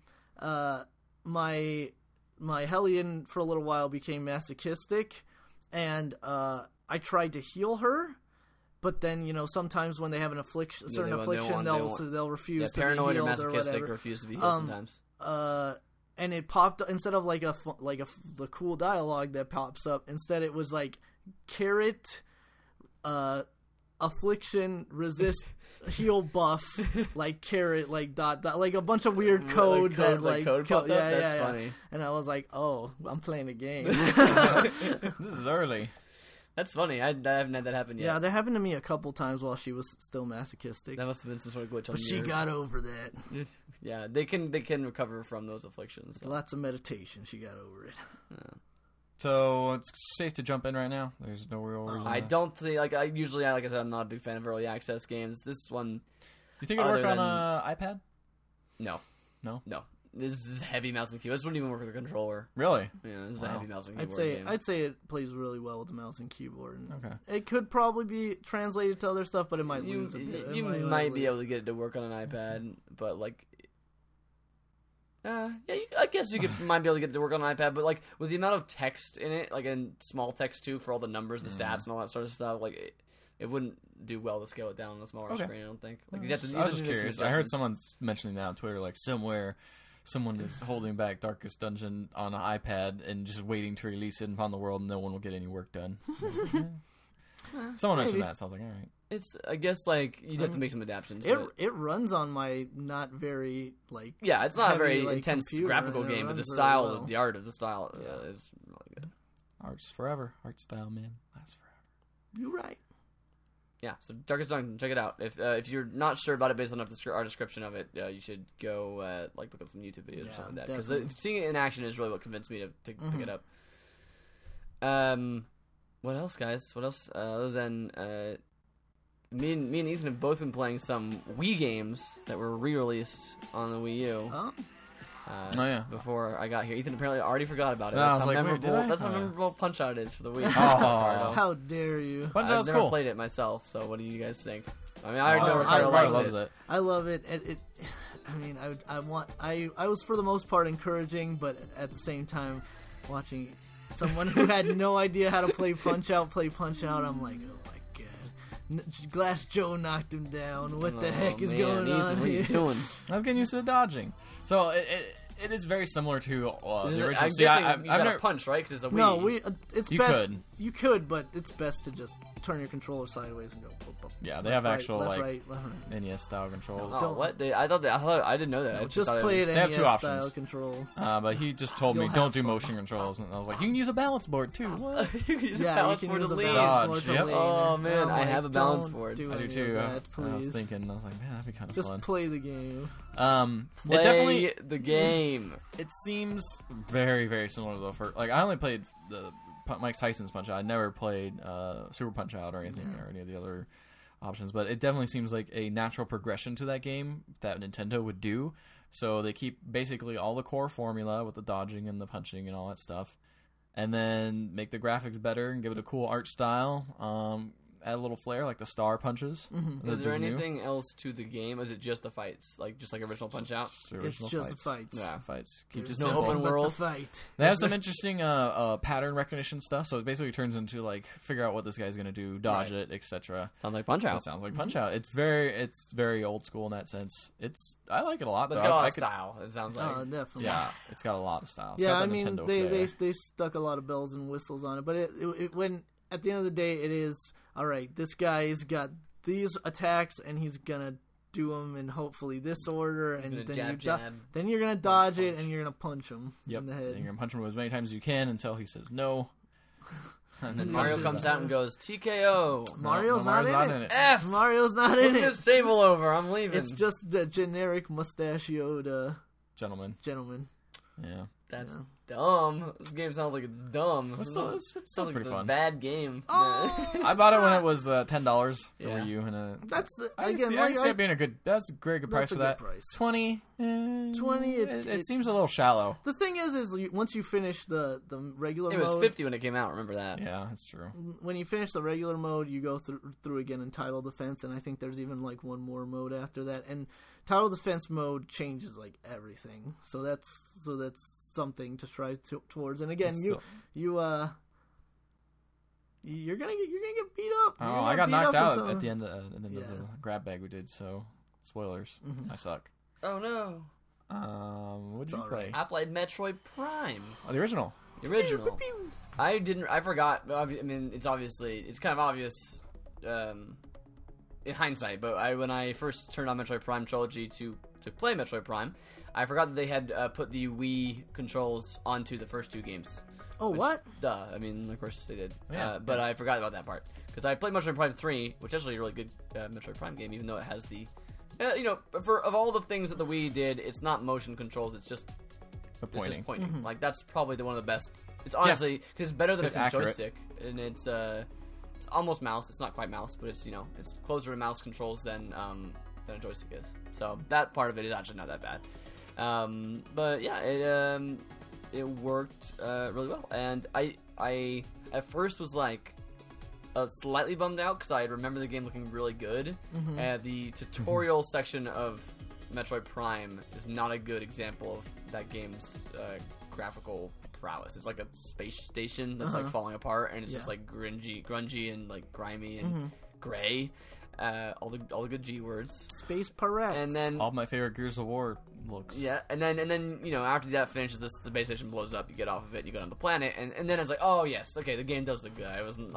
my Hellion for a little while became masochistic, and I tried to heal her. But then, sometimes when they have an affliction, they'll refuse to be healed or whatever. Paranoid or masochistic refuse to be healed sometimes. And it popped instead of like the cool dialogue that pops up. Instead, it was like carrot, affliction, resist, heal, buff, like carrot, like dot, like a bunch of weird code that code popped up? That's funny. And I was like, oh, I'm playing a game. This is early. That's funny. I haven't had that happen yet. Yeah, that happened to me a couple times while she was still masochistic. That must have been some sort of glitch on But she got over that. Yeah, they can recover from those afflictions. So. Lots of meditation. She got over it. Yeah. So it's safe to jump in right now. There's no real reason. I don't see like I said, I'm not a big fan of early access games. This one, you think it'll work on iPad? No. No. This is heavy mouse and keyboard. This wouldn't even work with a controller. Really? Yeah, this is a heavy mouse and keyboard game. I'd say it plays really well with the mouse and keyboard. Okay. It could probably be translated to other stuff, but it might lose a bit. You might be able to get it to work on an iPad, but like, I guess you might be able to get it to work on an iPad, but like with the amount of text in it, like in small text too, for all the numbers, the stats, and all that sort of stuff, like it wouldn't do well to scale it down on a smaller screen. I don't think. Like, I was just curious. I heard someone mentioning that on Twitter, like somewhere. Someone is holding back Darkest Dungeon on an iPad and just waiting to release it upon the world, and no one will get any work done. Someone mentioned that, so I was like, all right. It's, I guess, like, you'd have to make some adaptations. It runs on my not very, like... Yeah, it's not heavy, a very like, intense graphical game, but the style, really well. The art of the style is really good. Art's forever. Art style, man. Lasts forever. You're right. Yeah, so Darkest Dungeon, check it out. If you're not sure about it based on our description of it, you should go look up some YouTube videos or something like that. Because seeing it in action is really what convinced me to pick it up. What else, guys? What else other than me and Ethan have both been playing some Wii games that were re-released on the Wii U. Before I got here, Ethan apparently already forgot about it. That's how memorable Punch-Out is for the Wii. How dare you! I've never played it myself, so what do you guys think? I mean, I already know Ricardo loves it. I love it. I mean, I was for the most part encouraging, but at the same time, watching someone who had no idea how to play Punch-Out, I'm like, oh my god. Glass Joe knocked him down. What the heck is going on Ethan, what are you doing? I was getting used to the dodging. So It is very similar to This is- the original. I'm See, guessing I've you gotta never- punch, right? Because it's a Wii. No, it's You best. could. You could, but it's best to just turn your controller sideways and go. Boop, boop, Yeah, they left, have right, actual, left, like, right, left, right. NES style controls. Oh, Don't- what? I didn't know that. I Just thought it play was- it They have two NES options. style controls. But he just told me You'll don't have do fun. motion controls, and I was like, you can use a balance board too. What? You can use a Yeah, balance you can board use to a lean. balance Dodge, board to yep. lean. Oh, man, I'm I have a balance don't board. Do I do any too. Of that, I was please. thinking, I was like, man, that'd be kind of Just fun. play the game. Play It definitely the game. it seems very very similar to the first. Like I only played the Mike Tyson's Punch Out. I never played Super Punch Out or anything or any of the other options. But it definitely seems like a natural progression to that game that Nintendo would do. So they keep basically all the core formula with the dodging and the punching and all that stuff, and then make the graphics better and give it a cool art style. Add a little flair like the star punches. Mm-hmm. Is there anything else to the game? Is it just the fights, like just like original Punch Out? It's just the fights. Yeah. Fights. Keep There's it no simple. open nothing but world. the fight. They have some interesting pattern recognition stuff. So it basically turns into like figure out what this guy's gonna do, dodge Right. it, etc. Sounds like Punch Out. It sounds like Punch Out. It's very old school in that sense. I like it a lot. But Though. it's got a lot I of could- style. It sounds like. Definitely. Yeah, it's got a lot of style. It's Yeah, got I the mean, Nintendo they flair. stuck a lot of bells and whistles on it, but it when at the end of the day, it is all right. This guy's got these attacks, and he's gonna do them in hopefully this order, and Gonna then jab. then you're gonna dodge it, punch. and you're gonna punch him Yep. in the And head. you're gonna punch him as many times as you can until he says no. And Then This Mario is- comes out and goes TKO. Mario's not in it. F. Mario's not Put in it. this table over. I'm leaving. It's just the generic mustachioed Gentlemen. gentleman. Yeah. That's Yeah. dumb. This game sounds like it's dumb. It's still, it's still sounds like pretty it's a fun. bad game. Oh, I bought it when it was $10 for Yeah. Wii U, and That's the, I can again. see, I like, can see it being a good. That's a very good price that's a for that. good price. 20. 20, It seems a little shallow. The thing is once you finish the regular It was mode, 50 when it came out. Remember that? Yeah, that's true. when you finish the regular mode, you go through again in Title Defense, and I think there's even like one more mode after that. And Title Defense mode changes like everything, so that's something to try towards. And again, It's you still- you you're gonna get beat up. Oh, You're gonna I got beat knocked up in out some- at the end of the Yeah. grab bag we did. So, spoilers. Mhm. I suck. Oh no! What did It's you play? alright. I played Metroid Prime, Oh, the original. the original. I didn't. I forgot. I mean, it's kind of obvious in hindsight. But when I first turned on Metroid Prime Trilogy to play Metroid Prime, I forgot that they had put the Wii controls onto the first two games. Oh, Which, what? Duh. I mean, of course they did. Yeah, But I forgot about that part. Because I played Metroid Prime 3, which is actually a really good Metroid Prime game, even though it has the... of all the things that the Wii did, it's not motion controls, it's just The pointing. Mm-hmm. Like, that's probably one of the best... It's honestly... Because it's better than It's a accurate. joystick. And it's almost mouse. It's not quite mouse, but it's, it's closer to mouse controls than a joystick is. So that part of it is actually not that bad. But yeah, it worked really well, and I at first was like slightly bummed out because I remember the game looking really good. The tutorial section of Metroid Prime is not a good example of that game's graphical prowess. It's like a space station that's like falling apart, and it's just like grungy and like grimy and gray. All the good G words. Space Pirates. And then All my favorite Gears of War looks. yeah, and then after that finishes, the space station blows up. You get off of it, you go on the planet, and then it's like, oh yes, okay, the game does look good. I wasn't.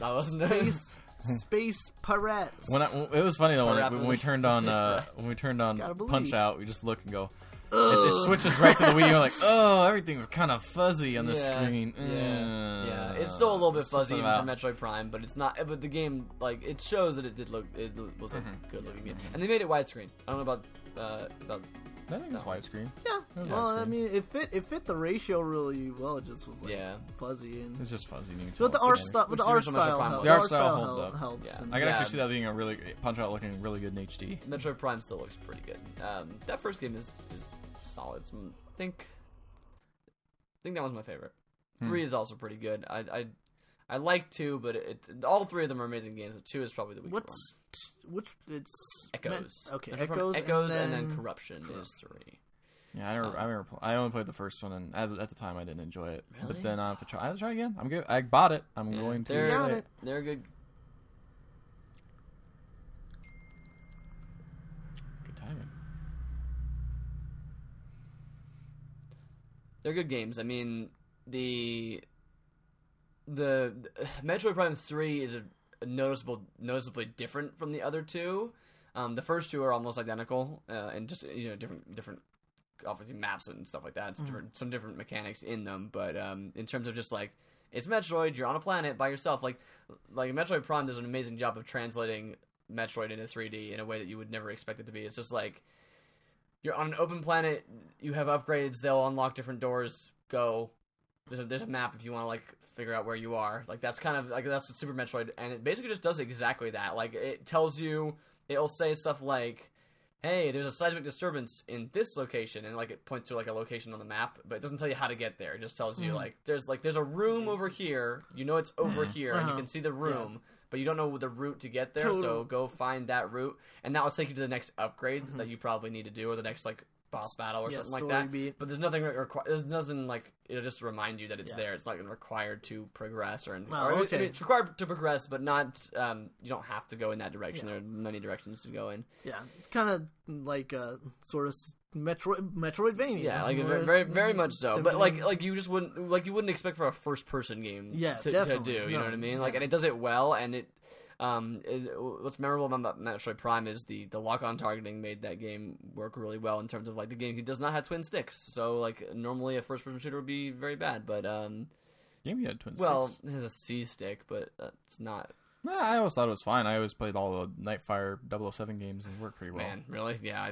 Space Pirates. It was funny though Or when we turned on Gotta believe. Punch Out, we just look and go. It switches right to the Wii. You're like, oh, everything's kind of fuzzy on the screen. Yeah, it's still a little bit fuzzy Something even about- for Metroid Prime, but it's not. But the game, like, it shows that it was a good looking game, and they made it widescreen. I don't know about I think it's widescreen. Yeah. It was Well, I widescreen. mean, it fit the ratio really well. It just was like Yeah. fuzzy and. It's just fuzzy. You can tell But the it's art standard. style, Which the the art original Metroid style, Prime helps. was. The art style holds up. helps. Yeah. and- I can Yeah. actually see that being a really Punch Out looking really good in HD. Metroid Prime still looks pretty good. That first game is solid. I think that was my favorite. 3 is also pretty good. I like 2, but all 3 of them are amazing games. 2 is probably the weaker one. Which it's Echoes. Okay, Metroid Prime Echoes, Echoes, and and then Corruption is 3. Yeah, I only played the first one, and at the time I didn't enjoy it. Really? But then I have to try. I have to try again. I'm good. I bought it. I'm Yeah, going to. they're, Got it. They're good. Good timing. they're good games. I mean, the Metroid Prime 3 is a noticeably different from the other two. The first two are almost identical, and just different obviously maps and stuff like that. Some different mechanics in them, but in terms of just like it's Metroid, you're on a planet by yourself. Like Metroid Prime does an amazing job of translating Metroid into 3D in a way that you would never expect it to be. It's just like you're on an open planet, you have upgrades, they'll unlock different doors. Go. There's a map if you want to like figure out where you are. Like that's kind of like that's the Super Metroid, and it basically just does exactly that. Like it tells you, it'll say stuff like, "Hey, there's a seismic disturbance in this location," and like it points to like a location on the map, but it doesn't tell you how to get there. It just tells you like there's a room over here. You know it's over here, and you can see the room, but you don't know the route to get there. So go find that route, and that will take you to the next upgrade that you probably need to do, or the next like boss battle or something like that. Beat. But there's nothing like it'll just remind you that it's there. It's not required to progress or anything. Oh, okay. I mean, it's required to progress, but not. You don't have to go in that direction. There are many directions to go in. Yeah, it's kind of like a sort of Metroidvania. Yeah, like very, very much so. But like you just wouldn't expect for a first person game. To do. You know what I mean? Like, and it does it well, and it. What's memorable about Metroid Prime is the lock-on targeting made that game work really well in terms of like the game does not have twin sticks, so like normally a first-person shooter would be very bad, but Game had twin sticks. well, it has a C stick, but it's not. Nah, I always thought it was fine. I always played all the Nightfire 007 games and it worked pretty well. Man, really? Yeah.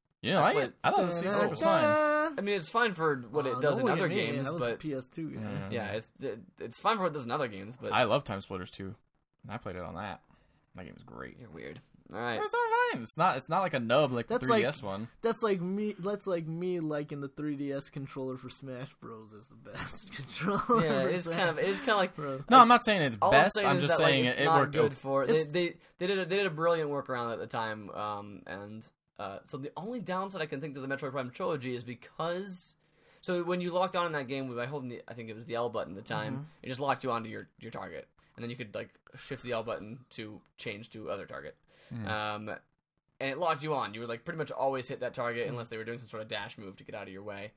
I thought the C stick was fine. I mean, it's fine for what it does in other games, that was but a PS2 game. yeah, it's fine for what it does in other games, but I love Time Splitters too. I played it on that. That game was great. you're weird. All right. It's all fine. It's not like a nub like That's the 3DS one. That's like me liking the 3DS controller for Smash Bros. As the best controller. Yeah, it's kind of like. Bro. No, I'm not saying it's All best. I'm I'm saying just is that, saying like, it's it not worked. good for It's- they did a brilliant workaround at the time, and so the only downside I can think to the Metroid Prime trilogy is because so when you locked on in that game by holding I think it was the L button at the time, it just locked you onto your target, and then you could like shift the L button to change to other target, and it locked you on. You were like pretty much always hit that target unless they were doing some sort of dash move to get out of your way.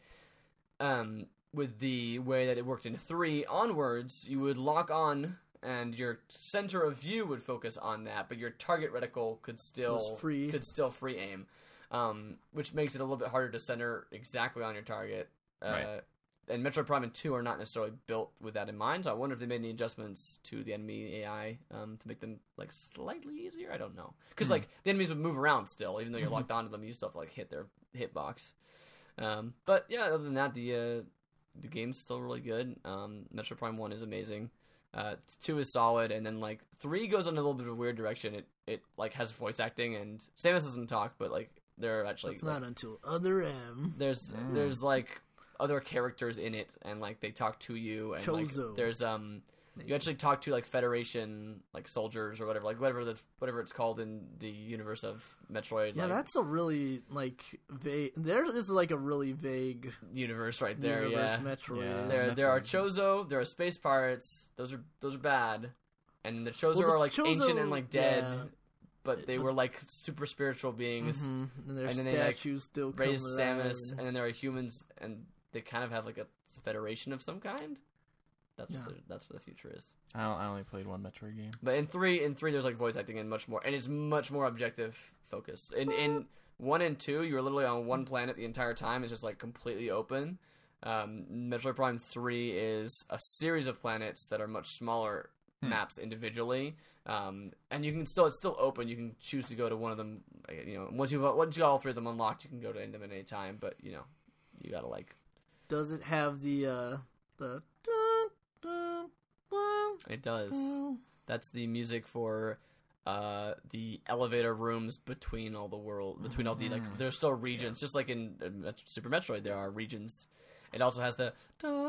With the way that it worked in 3 onwards, you would lock on and your center of view would focus on that, but your target reticle could still free aim, which makes it a little bit harder to center exactly on your target. Right. And Metroid Prime and 2 are not necessarily built with that in mind, so I wonder if they made any adjustments to the enemy AI to make them like slightly easier. I don't know, because like the enemies would move around still, even though you're locked onto them. You still have to like hit their hitbox. But yeah, other than that, the game's still really good. Metroid Prime 1 is amazing. 2 is solid, and then like 3 goes in a little bit of a weird direction. It like has voice acting, and Samus doesn't talk, but like they're actually It's not until Other M. there's like other characters in it, and like they talk to you, and like Chozo. there's you actually talk to like Federation like soldiers or whatever, like whatever it's called in the universe of Metroid. Yeah, like, that's a really like vague. This is like a really vague universe right there. universe. Yeah, Metroid. Yeah. there Metroid. are Chozo, there are space pirates. Those are bad, and the Chozo Well, the are like Chozo- ancient and like dead. yeah. But they were like super spiritual beings. And their and then they, like, statues still come Raised around. Samus, and then there are humans, and they kind of have like a federation of some kind. That's what the future is. I only played one Metroid game. But in three, there's like voice acting and much more, and it's much more objective focused. In 1 and 2, you're literally on one planet the entire time. It's just like completely open. Metroid Prime 3 is a series of planets that are much smaller maps individually, and you can it's still open. You can choose to go to one of them. You know, once you got all 3 of them unlocked, you can go to them at any time. But you know, you gotta like. Does it have the It does. That's the music for the elevator rooms between all the like there's still regions, just like in Super Metroid there are regions. It also has the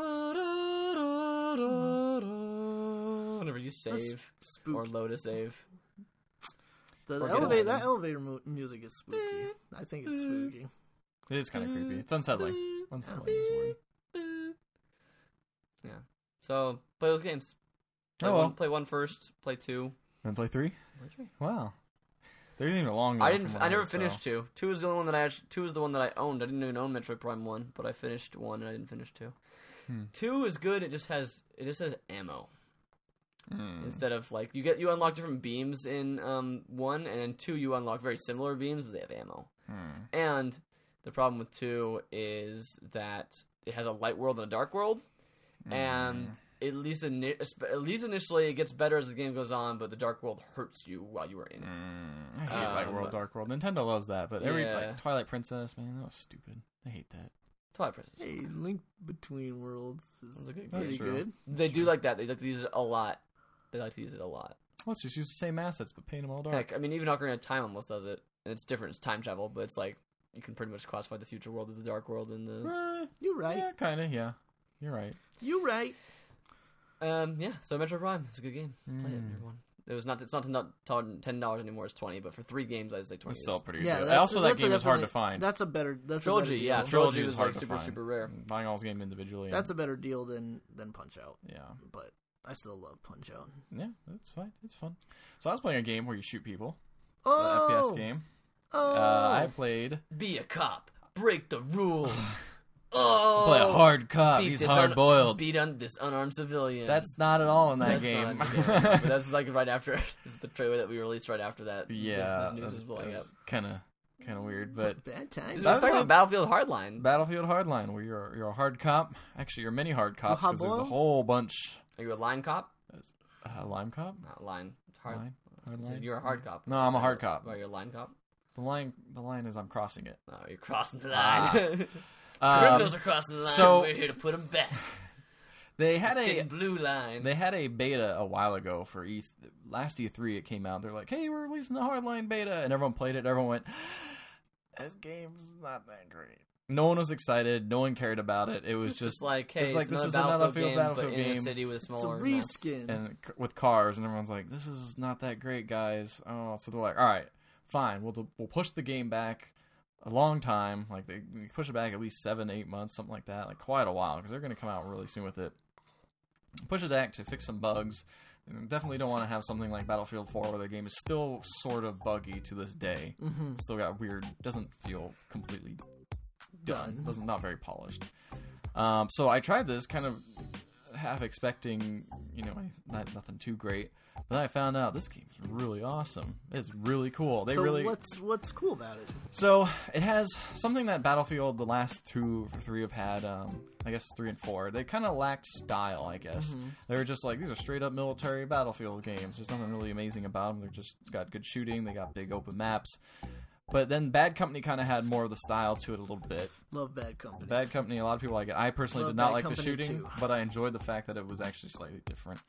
whenever you save spooky. or load a save. The Or elevator, get that elevator music is spooky. I think it's spooky. It is kind of creepy. It's unsettling. Unsettling is the word. Yeah. So play those games. Play 1 first. Play 2. Then play 3? Play 3. Wow. They're even long. I never finished 2. 2 is the only one that 2 is the one that I owned. I didn't even own Metroid Prime 1, but I finished 1 and I didn't finish 2. 2 is good. It just has ammo. Instead of like you unlock different beams in 1, and then 2 you unlock very similar beams, but they have ammo. And the problem with 2 is that it has a light world and a dark world, and at least initially it gets better as the game goes on, but the dark world hurts you while you are in it. I hate light world, dark world. Nintendo loves that, but like Twilight Princess, man, that was stupid. I hate that. Twilight Princess. Hey, Link Between Worlds is pretty good. They do like that. They like to use it a lot. Let's just use the same assets, but paint them all dark. Heck, I mean, even Ocarina of Time almost does it, and it's different. It's time travel, but it's like you can pretty much classify the future world as the dark world and the. You're right. Yeah, kind of. Yeah, you're right. You're right. Yeah. So Metroid Prime, it's a good game. Play it, everyone. It's not $10 anymore. It's $20, but for 3 games, I'd say $20. It's still pretty good. Yeah, that game is hard to find. That's a better Trilogy. Yeah, Trilogy is was hard like to super find. rare. Buying all those games individually. That's a better deal than Punch Out. Yeah, but I still love Punch Out. Yeah, that's fine. It's fun. So I was playing a game where you shoot people. Oh, it's an FPS game. Oh, I played. Be a cop. Break the rules. Play a hard cop. He's hard boiled. Beat this unarmed civilian. That's not at all in that game. But that's like right after. This is the trailer that we released right after that. Yeah, this news is blowing up. Kind of weird, but bad times. We're talking about Battlefield Hardline. Battlefield Hardline, where you're a hard cop. Actually, you're many hard cops because there's a whole bunch. Are you a line cop? A lime cop? Not line. It's hard. Line? You're a hard cop. No, I'm a hard cop. Are you a line cop? The line is I'm crossing it. No, you're crossing the line. Criminals are crossing the line. So we're here to put them back. They had a blue line. They had a beta a while ago for last E3. It came out. They're like, "Hey, we're releasing the Hardline beta," and everyone played it. Everyone went, "This game's not that great." No one was excited. No one cared about it. It was just like, "Hey, this is another Battlefield game, game, in a city with smaller reskin and with cars." And everyone's like, "This is not that great, guys." Oh, so they're like, "All right, fine. We'll push the game back a long time. Like they push it back at least 7-8 months, something like that. Like quite a while because they're going to come out really soon with it. Push it back to fix some bugs. And definitely don't want to have something like Battlefield 4 where the game is still sort of buggy to this day. Still got weird. Doesn't feel completely done. Not very polished. So I tried this kind of half expecting, nothing too great. But then I found out this game's really awesome. It's really cool. What's cool about it? So it has something that Battlefield, the last 2 or 3 have had. I guess 3 and 4. They kind of lacked style. I guess they were just like, these are straight up military Battlefield games. There's nothing really amazing about them. They're just got good shooting. They got big open maps. But then Bad Company kind of had more of the style to it a little bit. Love Bad Company. Bad Company, a lot of people like it. I personally did not like the shooting, but I enjoyed the fact that it was actually slightly different.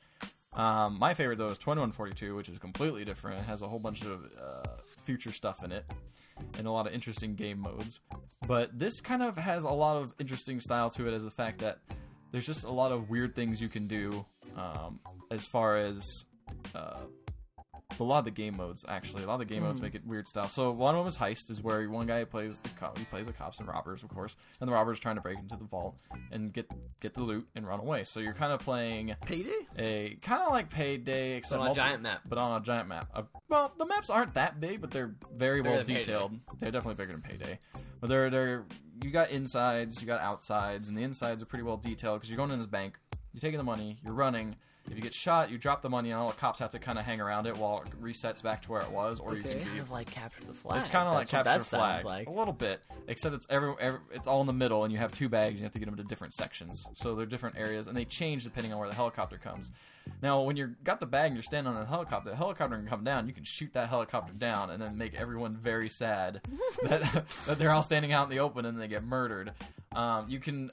My favorite, though, is 2142, which is completely different. It has a whole bunch of future stuff in it and a lot of interesting game modes. But this kind of has a lot of interesting style to it as the fact that there's just a lot of weird things you can do as far as... a lot of the game modes, actually. A lot of the game modes make it weird style. So one of them is Heist, is where one guy plays the cops and robbers, of course. And the robbers trying to break into the vault and get the loot and run away. So you're kind of playing... Payday? Kind of like Payday, except on a giant map. But on a giant map. Well, the maps aren't that big, but they're very well detailed. They're definitely bigger than Payday. But you got insides, you got outsides, and the insides are pretty well detailed because you're going in this bank, you're taking the money, you're running. If you get shot, you drop the money, and all the cops have to kind of hang around it while it resets back to where it was, or you can kind of like capture the flag. It's kind of like capture the flag, like. A little bit, except it's it's all in the middle, and you have 2 bags, and you have to get them to different sections. So they're different areas, and they change depending on where the helicopter comes. Now, when you got the bag and you're standing on the helicopter can come down. You can shoot that helicopter down, and then make everyone very sad that they're all standing out in the open and they get murdered. You can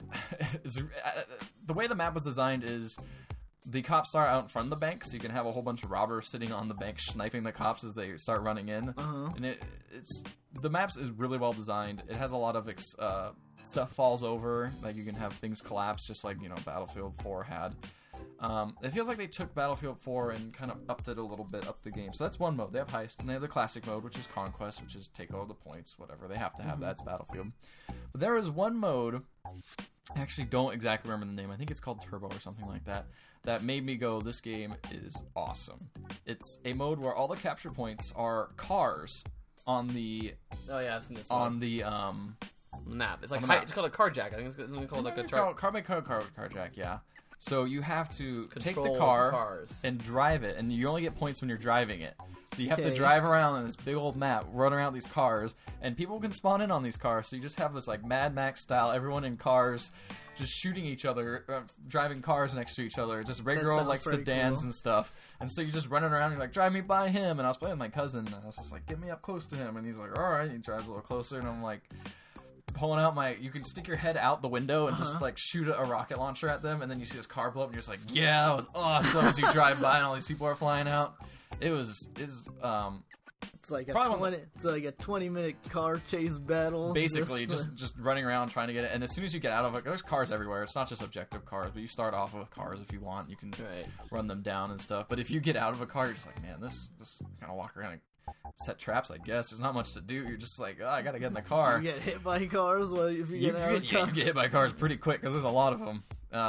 the way the map was designed is. The cops start out in front of the bank, so you can have a whole bunch of robbers sitting on the bank sniping the cops as they start running in. And the maps is really well designed. It has a lot of stuff falls over, like you can have things collapse, just like Battlefield 4 had. It feels like they took Battlefield 4 and kind of upped it a little bit, up the game. So that's one mode. They have Heist, and they have the classic mode, which is Conquest, which is take all the points, whatever. They have to have that. It's Battlefield. But there is one mode, I actually don't exactly remember the name. I think it's called Turbo or something like that, that made me go, this game is awesome. It's a mode where all the capture points are cars on the... Oh, yeah, I've seen this on the map. It's like on the map. it's called a carjack. I think it's called like a carjack, yeah. So you have to take Control the car cars. and drive it, and you only get points when you're driving it. So you have to Okay. drive around on this big old map, run around these cars, and people can spawn in on these cars. So you just have this like Mad Max style, everyone in cars, just shooting each other, driving cars next to each other, just regular old sounds like pretty sedans cool. and stuff. And so you're just running around, you're like, drive me by him. And I was playing with my cousin, and I was just like, get me up close to him. And he's like, all right. He drives a little closer, and I'm like, pulling out you can stick your head out the window and just like shoot a rocket launcher at them, and then you see this car blow up, and you're just like, yeah, that was awesome. As you drive by and all these people are flying out. It's like Probably it's like a 20-minute car chase battle. basically just running around trying to get it. And as soon as you get out of it, there's cars everywhere. It's not just objective cars, but you start off with cars if you want. You can run them down and stuff. But if you get out of a car, you're just like, man, this kind of walk around and set traps, I guess. There's not much to do. You're just like, oh, I gotta get in the car. You get hit by cars if you get out of the car. You get hit by cars pretty quick because there's a lot of them.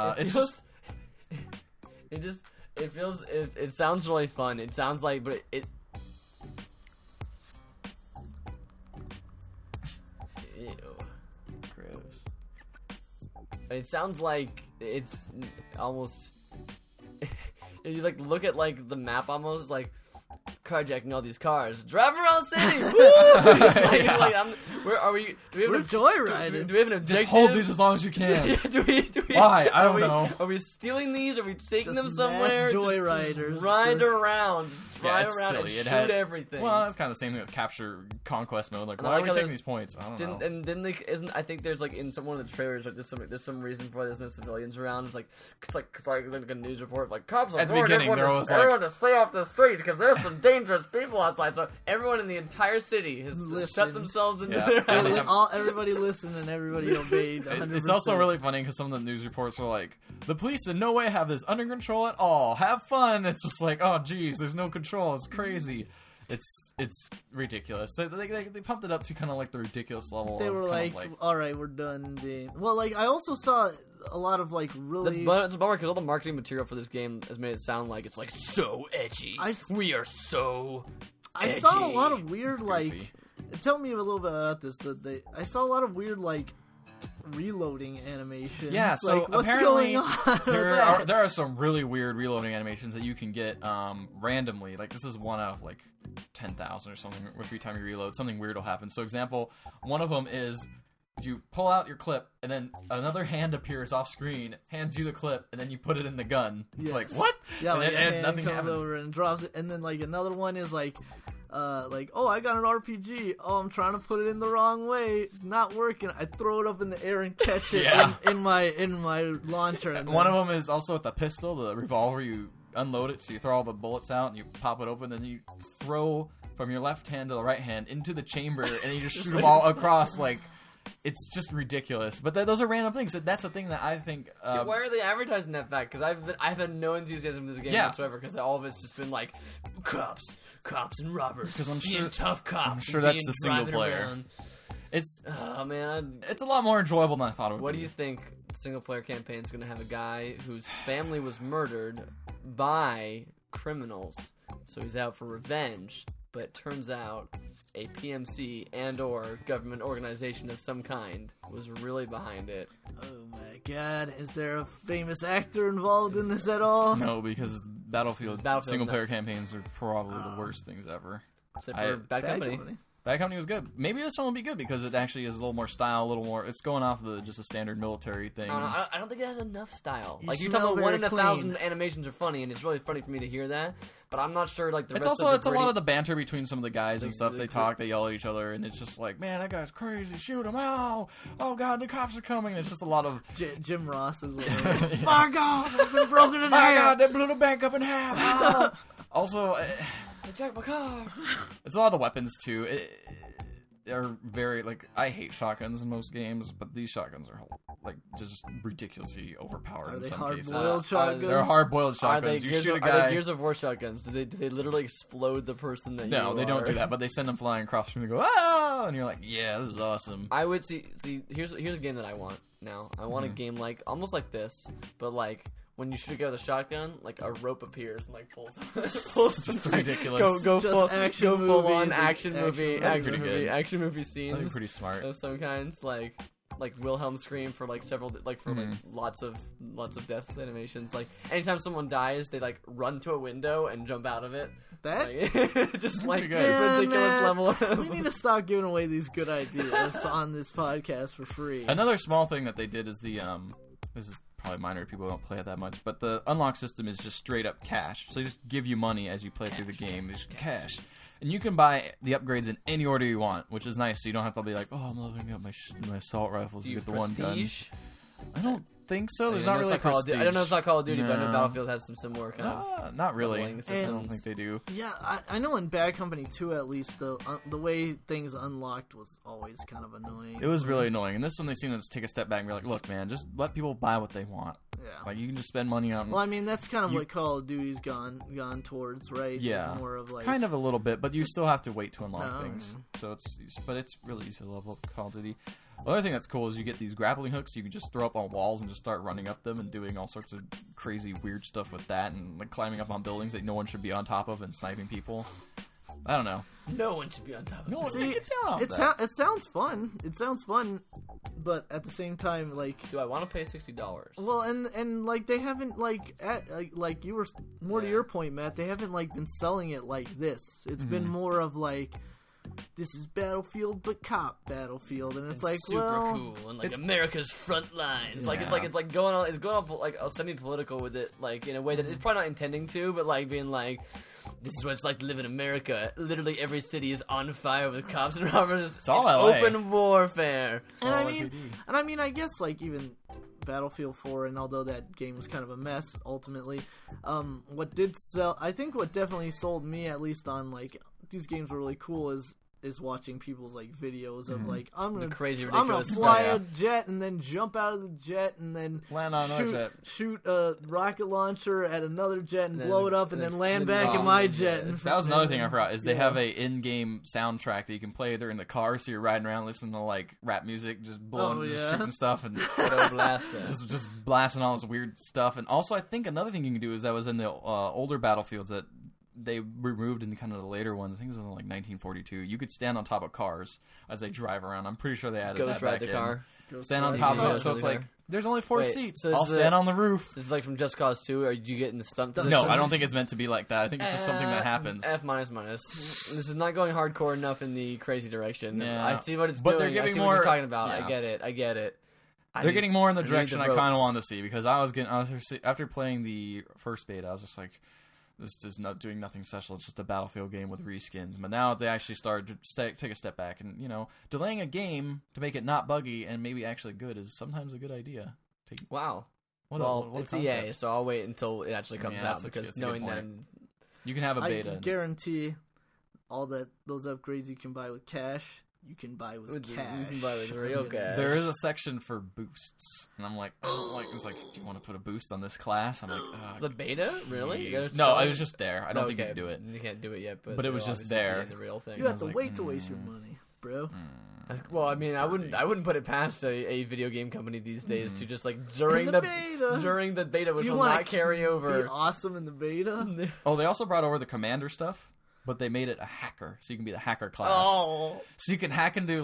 It sounds really fun. It sounds like, but it ew. Gross. It sounds like it's almost. If you like look at like the map, almost it's like carjacking all these cars, drive around the city. Woo! Where are we? Do we have We're joyriding. Do we have an objective? Just hold these as long as you can. do we, Why? I don't know. Are we stealing these? Are we taking Just them somewhere? mass Just joyriders. ride Just- around. Drive it's around silly. and It shoot had everything. Well, that's kind of the same thing with capture conquest mode. Like, And why I are like we how taking there's- these points? I don't know. And then I think there's like in one of the trailers like there's some reason for there's no civilians around. It's like a news report like cops are At the warning beginning, there was, like- everyone to stay off the street because there's some dangerous people outside. So everyone in the entire city has Listen. shut themselves into Yeah. their Yeah, they house. have- Everybody listened and everybody obeyed. 100%. It's also really funny because some of the news reports were like, the police in no way have this under control at all. Have fun. It's just like, oh, geez, there's no control. It's crazy. It's ridiculous. So they pumped it up to kind of like the ridiculous level. They of were kind like, of all right, we're done. Well, like I also saw a lot of like really. It's a bummer because all the marketing material for this game has made it sound like it's like so edgy. We are so. I saw a edgy. lot of weird like. goofy. Tell me a little bit about this. I saw a lot of weird like reloading animations. Yeah, so like, what's apparently going on? with that? there are some really weird reloading animations that you can get randomly. Like this is one out of like 10,000 or something. Every time you reload, something weird will happen. So example, one of them is you pull out your clip and then another hand appears off screen, hands you the clip, and then you put it in the gun. It's Yes. like what? Yeah, and like then, a and hand nothing comes happens. over and drops it, and then like another one is like, oh, I got an RPG. Oh, I'm trying to put it in the wrong way. It's not working. I throw it up in the air and catch it Yeah. in my launcher. And One then- of them is also with the pistol, the revolver. You unload it, so you throw all the bullets out, and you pop it open, then you throw from your left hand to the right hand into the chamber, and you just shoot them all across. Like it's just ridiculous. But those are random things. That's the thing that I think. See, why are they advertising that fact? Because I've had no enthusiasm for this game Yeah. whatsoever. Because all of it's just been like cops and robbers. 'Cause I'm being sure- tough cops. I'm sure and that's being the single driving player. around. It's Oh man, a lot more enjoyable than I thought it would what be. do you think? The single player campaign is going to have a guy whose family was murdered by criminals, so he's out for revenge. But it turns out a PMC and/or government organization of some kind was really behind it. Oh my god, is there a famous actor involved in this at all? No, because Battlefield single player campaigns are probably the worst things ever. Except for Bad Company. Bad Company was good. Maybe this one will be good because it actually is a little more style, a little more. It's going off the just a standard military thing. I don't think it has enough style. You Like you smell talk about 1 in very 1,000 clean. animations are funny, and it's really funny for me to hear that. But I'm not sure like the It's rest also of the it's a lot gritty- of the banter between some of the guys and The- stuff. the They cr- talk, they yell at each other, and it's just like, man, that guy's crazy. Shoot him! Oh god, the cops are coming. And it's just a lot of. Jim Ross is one. Yeah. My god, I've been broken in My half. god, they blew the bank up in half. Oh. Also, They jacked my car. it's a lot of the weapons too. are very like I hate shotguns in most games, but these shotguns are like just ridiculously overpowered Are in they some cases. hard-boiled shotguns? They're hard-boiled Are they shotguns. You shoot a Are guy. they Gears of War shotguns? Do they literally explode the person that you No, they don't are? do that, but they send them flying across the room and go, ah! And you're like, yeah, this is awesome. I would see. Here's a game that I want now. I want a game like almost like this, but like when you shoot a guy with a shotgun, like a rope appears and like pulls. It's just ridiculous. Go Just full action go full movie, on the action movie, action action movie. movie, action movie That'd be scenes pretty smart. of some kinds, like Wilhelm scream for like several like for like lots of death animations. Like anytime someone dies, they like run to a window and jump out of it. That Like, just like pretty good. ridiculous man, level. we need to stop giving away these good ideas on this podcast for free. Another small thing that they did is the this is probably minor, people don't play it that much, but the unlock system is just straight up cash. So they just give you money as you play through the game. It's just cash. And you can buy the upgrades in any order you want, which is nice. So you don't have to be like, oh, I'm leveling up my assault rifles to get the one gun. I don't think so. There's not really prestige. I don't know if it's not Call of Duty, but I know No. Battlefield has some similar kind of. Not really. leveling I systems. don't think they do. Yeah, I know in Bad Company 2 at least the way things unlocked was always kind of annoying. It was really annoying. And this one they seem to just take a step back and be like, look, man, just let people buy what they want. Yeah. Like, you can just spend money on... Well, I mean that's kind of what Call of Duty's gone towards, right? Yeah. It's more of like kind of a little bit, but you still have to wait to unlock No. things. So it's really easy to level up Call of Duty. The other thing that's cool is you get these grappling hooks you can just throw up on walls and just start running up them and doing all sorts of crazy weird stuff with that, and like climbing up on buildings that no one should be on top of and sniping people. I don't know. No one should be on top of No one See, get down off it that. sounds fun. It sounds fun, but at the same time, like, Do I want to pay $60? well, and like they haven't like like you were more to Yeah. your point, Matt. They haven't like been selling it like this. It's been more of like this is Battlefield, but cop Battlefield, and it's like super well, cool and like America's front lines. Like Yeah. it's like going on like semi-political with it, like in a way that it's probably not intending to, but like being like, this is what it's like to live in America. Literally every city is on fire with cops and robbers. It's all LA. open warfare. And all I mean, I guess like even Battlefield 4, and although that game was kind of a mess ultimately, what did sell? I think what definitely sold me, at least on like these games were really cool, is watching people's like videos of like I'm gonna ridiculous fly stuff. a jet and then jump out of the jet and then Land on another jet. shoot a rocket launcher at another jet and blow it up and then land then back in bomb my the jet. jet. And That was another thing I and- forgot, is they yeah. have a in-game soundtrack that you can play either in the car, so you're riding around listening to like rap music, just blowing, Oh, just yeah. shooting stuff, and Blaster. just blasting all this weird stuff. And also, I think another thing you can do is that was in the older Battlefields that they removed in kind of the later ones. I think this was in like 1942. You could stand on top of cars as they drive around. I'm pretty sure they added Ghost that ride back the in. car. Stand on Ghost top Rider. of it, so it's like there's only 4 Wait, seats. so is I'll the- stand on the roof. This is like from Just Cause 2. Are you getting the stunt Stunt- position? No, I don't think it's meant to be like that. I think it's just something that happens. F minus. This is not going hardcore enough in the crazy direction. Yeah. I see what it's But they're doing. I giving see what you're more- talking about. yeah. I get it. They're getting more in the I need direction the I kind of ropes. wanted to see, because I was after playing the first beta, I was just like, this is not doing nothing special. It's just a Battlefield game with reskins. But now they actually started to take a step back, and delaying a game to make it not buggy and maybe actually good is sometimes a good idea. Wow. What It's concept. EA, so I'll wait until it actually comes out, that's because a good knowing point. them. You can have a I beta. guarantee all those upgrades you can buy with cash, you can buy with cash. You can buy with I'm real gonna- cash. There is a section for boosts, and I'm like, it's like, do you want to put a boost on this class? I'm like, The beta? Really? You gotta no, sell I it? was just there. I don't think you Okay, can do it. You can't do it yet, but But it was it'll just obviously be there. in the real thing. You have was to like, wait to waste your money, bro. Well, I mean, I wouldn't put it past a video game company these days to just like during In the beta. which Do you will want not carry over. Be awesome in the beta. Oh, they also brought over the commander stuff, but they made it a hacker, so you can be the hacker class. Oh, So you can hack into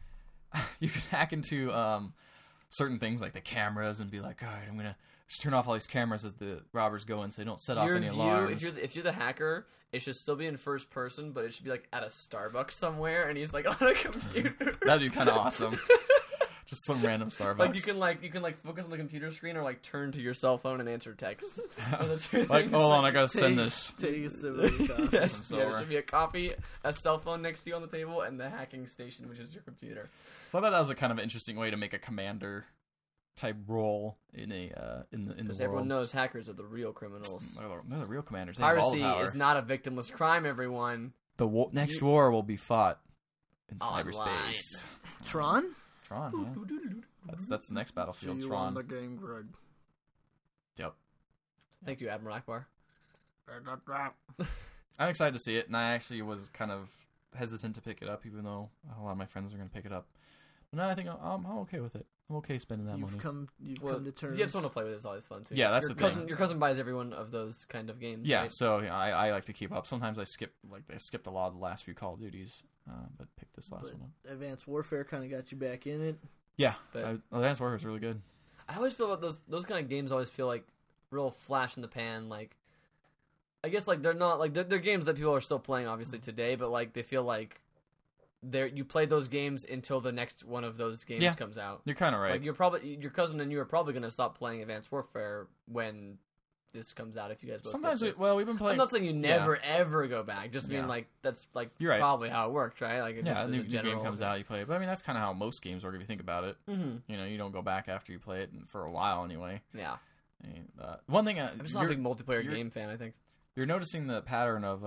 certain things like the cameras and be like, all right, I'm gonna just turn off all these cameras as the robbers go in, so they don't set off your any view. alarms. If you're the hacker, it should still be in first person, but it should be like at a Starbucks somewhere, and he's like on a computer. That'd be kind of awesome. Just some random Starbucks. Like you can focus on the computer screen or like turn to your cell phone and answer texts. like, hold on, I gotta send this. Take a sip of your coffee. Yes, Some yeah, there silver. should be a coffee, a cell phone next to you on the table, and the hacking station, which is your computer. So I thought that was a kind of interesting way to make a commander type role in a in the Because world. everyone knows hackers are the real criminals. They're the real commanders. They have all the Piracy power. is not a victimless crime, everyone. The next war will be fought in Online. cyberspace. Tron? Tron, yeah. That's the next Battlefield. See you Tron. on the game grid. Yep. Thank you, Admiral Akbar. I'm excited to see it, and I actually was kind of hesitant to pick it up, even though a lot of my friends are going to pick it up. But now I think I'm okay with it. I'm okay spending that money. You've come to terms. If you have someone to play with, it's always fun too. Yeah, that's your the cousin. thing. Your cousin buys every one of those kind of games. Yeah, right? so I like to keep up. Sometimes I skipped a lot of the last few Call of Duties, but picked this last one up. Advanced Warfare kind of got you back in it. Yeah, But- Advanced Warfare is really good. I always feel about those kind of games. Always feel like real flash in the pan. Like, I guess like they're not like they're games that people are still playing obviously today, but like they feel like you play those games until the next one of those games Yeah. comes out. You're kind of right. Like your cousin and you are probably going to stop playing Advanced Warfare when this comes out. If you guys both Sometimes get this. we've been playing. I'm not saying you never ever go back. Just mean Yeah. like that's like You're right. probably how it worked, right? Like it Yeah, just a is new a general game comes out, you play it. But I mean, that's kind of how most games work if you think about it. Mm-hmm. You know, you don't go back after you play it for a while anyway. Yeah, I mean, one thing, I'm just not a big multiplayer game fan. I think. you're noticing the pattern of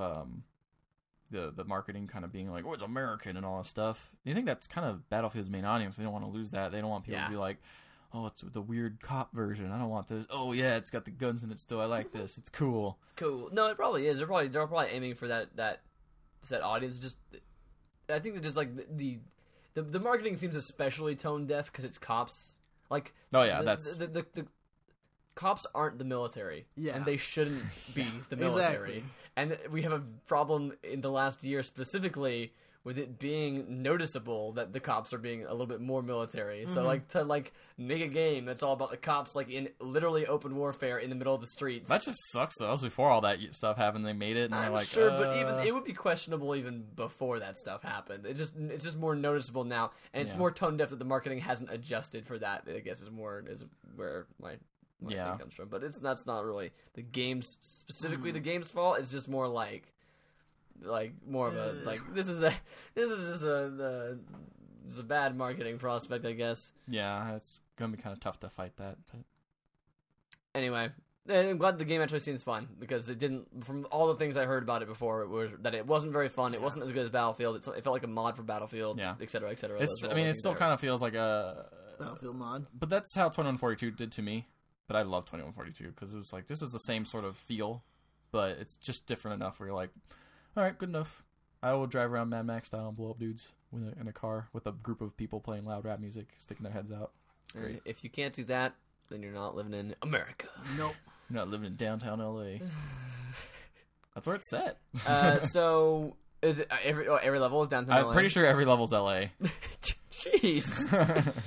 the marketing kind of being like, oh, it's American and all that stuff. You think that's kind of Battlefield's main audience? They don't want to lose that. They don't want people Yeah. to be like, oh, it's the weird cop version. I don't want this. Oh yeah, it's got the guns in it still. I like this. It's cool. It's cool. No, it probably is. They're probably aiming for that audience. Just, I think that just like the marketing seems especially tone deaf because it's cops. Like, Oh yeah, the cops aren't the military, Yeah. and they shouldn't be the military. Exactly. And we have a problem in the last year specifically with it being noticeable that the cops are being a little bit more military. So like to like make a game that's all about the cops like in literally open warfare in the middle of the streets. that just sucks though. That was before all that stuff happened. They made it, and they're I'm like, sure, but even it would be questionable even before that stuff happened. It's just more noticeable now, and it's Yeah. more tone deaf that the marketing hasn't adjusted for that. I guess is where my Yeah. thing comes from. But that's not really the game's specifically the game's fault. It's just more like more of a like this is just a bad marketing prospect, I guess. yeah, it's gonna be kind of tough to fight that. But Anyway, I'm glad the game actually seems fun because it didn't. From all the things I heard about it before, it was that it wasn't very fun. It wasn't as good as Battlefield. It felt like a mod for Battlefield. Yeah. et cetera, et cetera. it's, I mean, it still kind of feels like Battlefield mod. but that's how 2142 did to me. But I love 2142 because it was like this is the same sort of feel, but it's just different enough where you're like, all right, good enough. I will drive around Mad Max style and blow up dudes in a car with a group of people playing loud rap music, sticking their heads out. It's great. If you can't do that, then you're not living in America. Nope. You're not living in downtown LA. That's where it's set. So is it every level is downtown? I'm LA? pretty sure every level's LA. Jeez.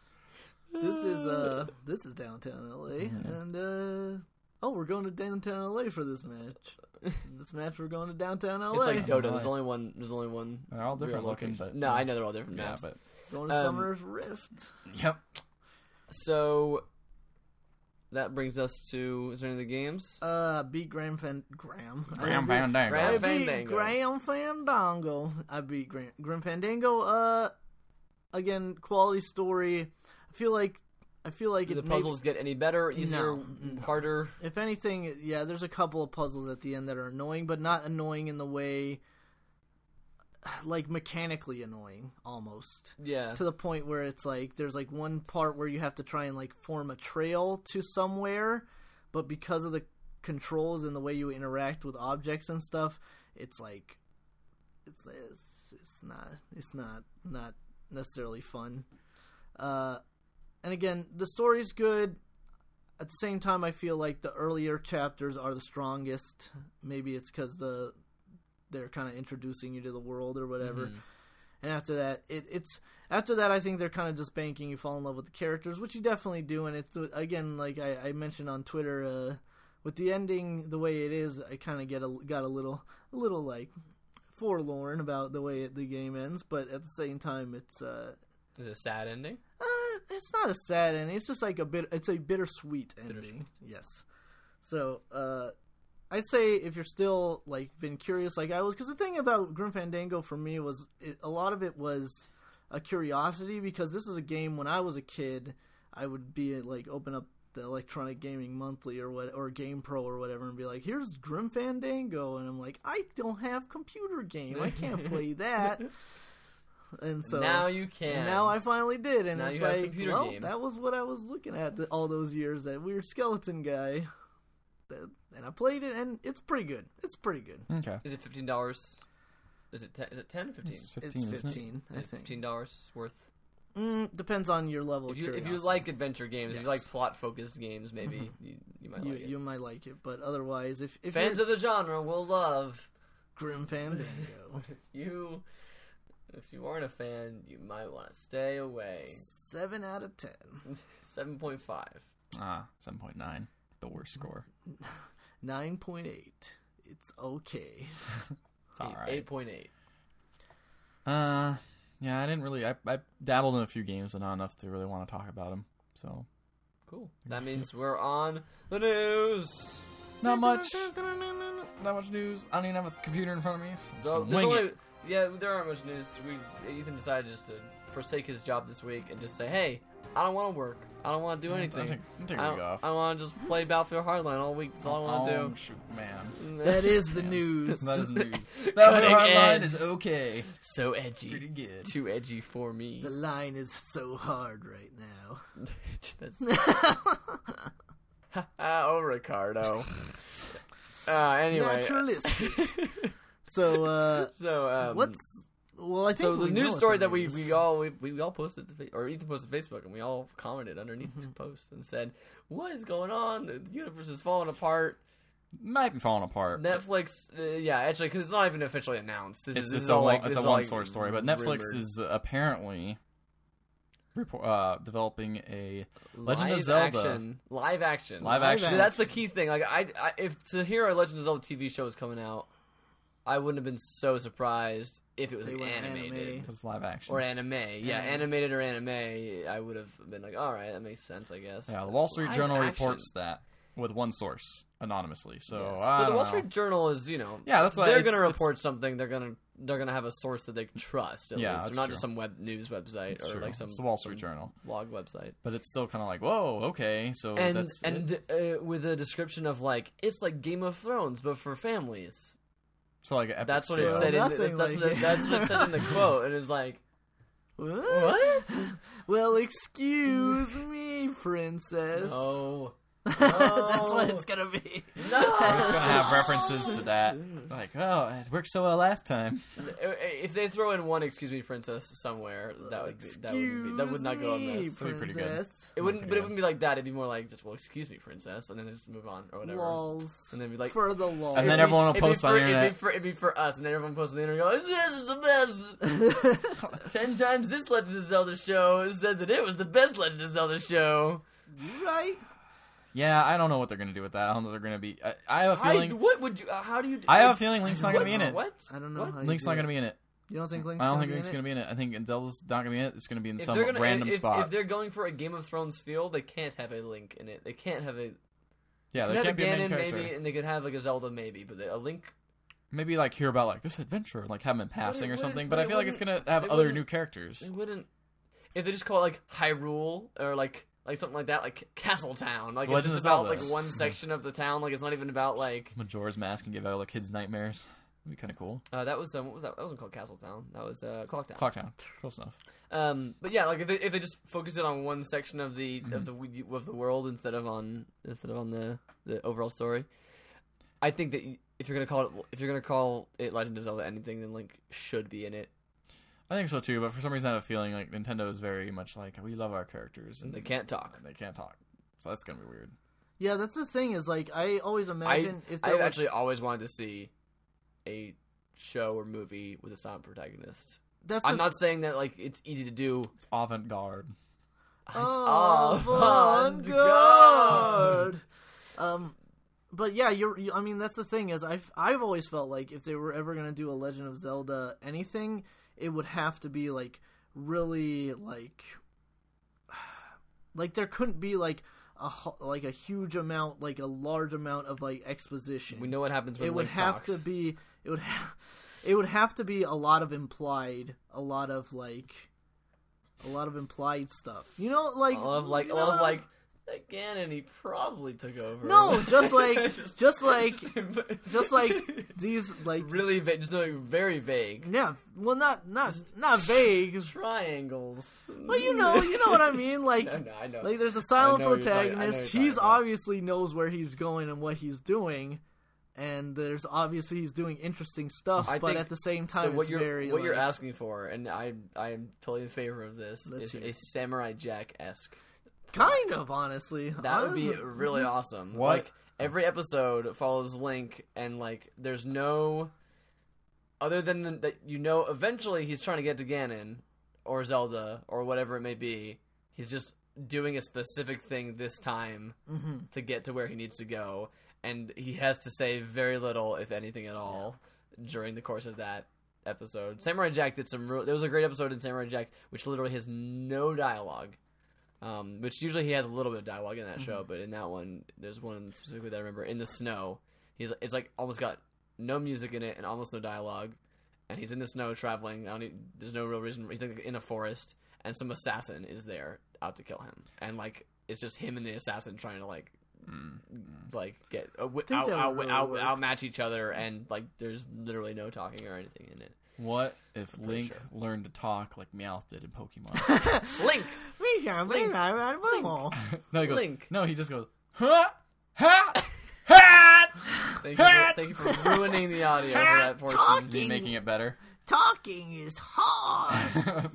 This is downtown LA, and we're going to downtown LA for this match. This match we're going to downtown LA. It's like Dota. LA. There's only one. They're all different real looking, location. but No, I know they're all different yeah, maps. but going to Summer's Rift. yep. So that brings us to is there any of the games? Beat Graham Fandango. Graham Fandango. Graham I beat Fandango. Graham Fandango. I beat Grim Fandango. Again, quality story. I feel like Do the puzzles get any better, easier, No. harder? If anything, yeah, there's a couple of puzzles at the end that are annoying, but not annoying in the way, like mechanically annoying, almost. Yeah. To the point where it's like, there's like one part where you have to try and like form a trail to somewhere, but because of the controls and the way you interact with objects and stuff, it's like, it's not necessarily fun. And again, the story's good. At the same time, I feel like the earlier chapters are the strongest. Maybe it's because they're kind of introducing you to the world or whatever. Mhm. And after that, after that, I think they're kind of just banking you fall in love with the characters, which you definitely do. And it's again, like I mentioned on Twitter, with the ending the way it is, I kind of got a little like forlorn about the way the game ends. But at the same time, it's Is it a sad ending? it's not a sad ending. It's just like it's a bittersweet ending. Bittersweet. Yes. So, I'd say if you're still like been curious like I was, because the thing about Grim Fandango for me was a lot of it was a curiosity, because this is a game when I was a kid, I would be like open up the Electronic Gaming Monthly or GamePro or whatever and be like, here's Grim Fandango, and I'm like, I don't have computer game, I can't play that. And so now you can. And now I finally did, and Now it's you have a like, computer well, game. that was what I was looking at all those years. That weird skeleton guy, and I played it, and it's pretty good. It's pretty good. Okay. Is it $15? Is it 10 or 15? It's 15, It's isn't it? 15, I think. $15 worth. Depends on your level If of you curiosity. like adventure games, if you Yes. like plot focused games, maybe you might like it. you might like it, but otherwise, if Fans you're of the genre will love. Grim Fandango, If you aren't a fan, you might want to stay away. 7 out of 10. 7.5. 7.9. The worst score. 9.8. It's okay. It's all right. 8.8. Yeah, I didn't really. I dabbled in a few games, but not enough to really want to talk about them. So Cool. That means we're on the news. not much. Not much news. I don't even have a computer in front of me. I'm just So, gonna there's wing only, it. yeah, there aren't much news. Ethan decided just to forsake his job this week and just say, "Hey, I don't want to work. I don't want to do anything. I'll take a week off. I want to just play Battlefield Hardline all week. That's all I want to Oh, do." shoot, man. That is the Yes. news. That is news. Cutting Battlefield Hardline edge. is okay. So edgy. Pretty good. Too edgy for me. The line is so hard right now. Oh, Ricardo. Anyway. Naturalistic. So, what's... Well, I think So the we know news what story the that we news- all posted or Ethan posted to Facebook, and we all commented underneath Mm-hmm. his post and said, "What is going on? The universe is falling apart." Might be falling apart. Netflix, yeah, actually, because it's not even officially announced. This It's is a all one, like it's this a is all, one like, source story, but Netflix rumored. is apparently developing a Legend of Live Zelda. action. Live action. Live action. See, that's the key thing. Like, I if to hear a Legend of Zelda TV show is coming out, I wouldn't have been so surprised if it was They went animated. anime. It's live action. Or anime. Yeah, animated or anime, I would have been like, alright, that makes sense, I guess. Yeah, the Wall Street Live Journal action. reports that with one source anonymously. So Yes. I But the don't Wall know. Street Journal is, Yeah, that's why they're it's- going to it's- report something. They're gonna have a source that they can trust. At Yeah, least. that's They're not true. just some news website It's or true. like some It's the Wall Street some Journal. blog website. But it's still kind of like, whoa, okay, so And that's with a description of like it's like Game of Thrones but for families. so like epic That's what scale. it said. Nothing That's like what it said in the quote. And it's like, What? Well, excuse me, princess. no. That's what it's gonna be. No. We're just gonna have references to that. Like, oh, it worked so well last time. If they throw in one "excuse me, princess" somewhere, that would not go Excuse me, amiss. Pretty good. princess. It wouldn't, Okay, but it yeah. wouldn't be like that. It'd be more like just, well, excuse me, princess, and then just move on or whatever. Lols. And then be like, For the lols. And then everyone will post on the internet. It'd be for us, and then everyone posts on the internet and go, "This is the best." 10 times this Legend of Zelda show said that it was the best Legend of Zelda show. You right? Yeah, I don't know what they're gonna do with that. I don't know they're gonna be. I have a feeling. What would you? How do you? I have a feeling Link's not gonna be in it. What? I don't know What? how you Link's do not it. gonna be in it. You don't think Link's I don't gonna think be Link's in gonna be in it. I think Zelda's not gonna be in it. It's gonna be in If some they're gonna, random spot. if they're going for a Game of Thrones feel, they can't have a Link in it. They can't have a. Yeah, They there could have a can't be a main Ganon character. maybe, and they could have like a Zelda maybe, but a Link. Maybe like hear about like this adventure, like have them in passing or wouldn't- something. but But I it feel like it's gonna wouldn't- have it other wouldn't- new characters. They wouldn't. If they just call it like Hyrule or like something like that, like Castletown, like it's Legend just of about Zelda. like one section of the town, like it's not even about like. Majora's Mask and give out like kids nightmares. That'd be kind of cool. That was what was that? That wasn't called Castletown. That was Clocktown. Clocktown, close enough. But yeah, like if they just focus it on one section of the of the world instead of on the overall story, I think that if you're gonna call it Legend of Zelda anything, then Link should be in it. I think so too, but for some reason I have a feeling like Nintendo is very much like we love our characters And and they can't talk. they can't talk, so that's gonna be weird. Yeah, that's the thing. Is like I always imagine if there I've was actually always wanted to see a show or movie with a silent protagonist. that's I'm the not saying that like it's easy to do. It's avant-garde. It's avant-garde. But yeah, I mean, that's the thing is I've always felt like if they were ever gonna do a Legend of Zelda anything, it would have to be like really like there couldn't be like a huge amount, like a large amount of like exposition. We know what happens when It would Link have talks. to be it would have to be a lot of implied stuff. You know, like a lot of That Ganon, he probably took over. No, just like these like really vague, just like very vague. yeah. Well, not vague. Triangles. But you know what I mean. Like No, I know. like there's a silent I know what you're protagonist. talking He's about. obviously knows where he's going and what he's doing. And there's obviously he's doing interesting stuff, I but think- at the same time, So what it's you're very you're like, asking for, and I am totally in favor of this, Let's is hear a it. Samurai Jack-esque. kind of honestly. That would be really awesome. What? Like every episode follows Link, and like there's no other than that eventually he's trying to get to Ganon or Zelda or whatever it may be. He's just doing a specific thing this time to get to where he needs to go, and he has to say very little, if anything at all, during the course of that episode. Samurai Jack did there was a great episode in Samurai Jack which literally has no dialogue. Which usually he has a little bit of dialogue in that show, but in that one, there's one specifically that I remember. In the snow, it's like almost got no music in it and almost no dialogue, and he's in the snow traveling. There's no real reason. He's like in a forest, and some assassin is there out to kill him, and like it's just him and the assassin trying to like get think that would really work. outmatch each other, and like there's literally no talking or anything in it. What if Link sure. learned to talk like Meowth did in Pokemon? Link, No, he goes. Link. No, he just goes. Ha ha ha. Thank you for ruining the audio for that portion. Talking. Me making it better. Talking is hard.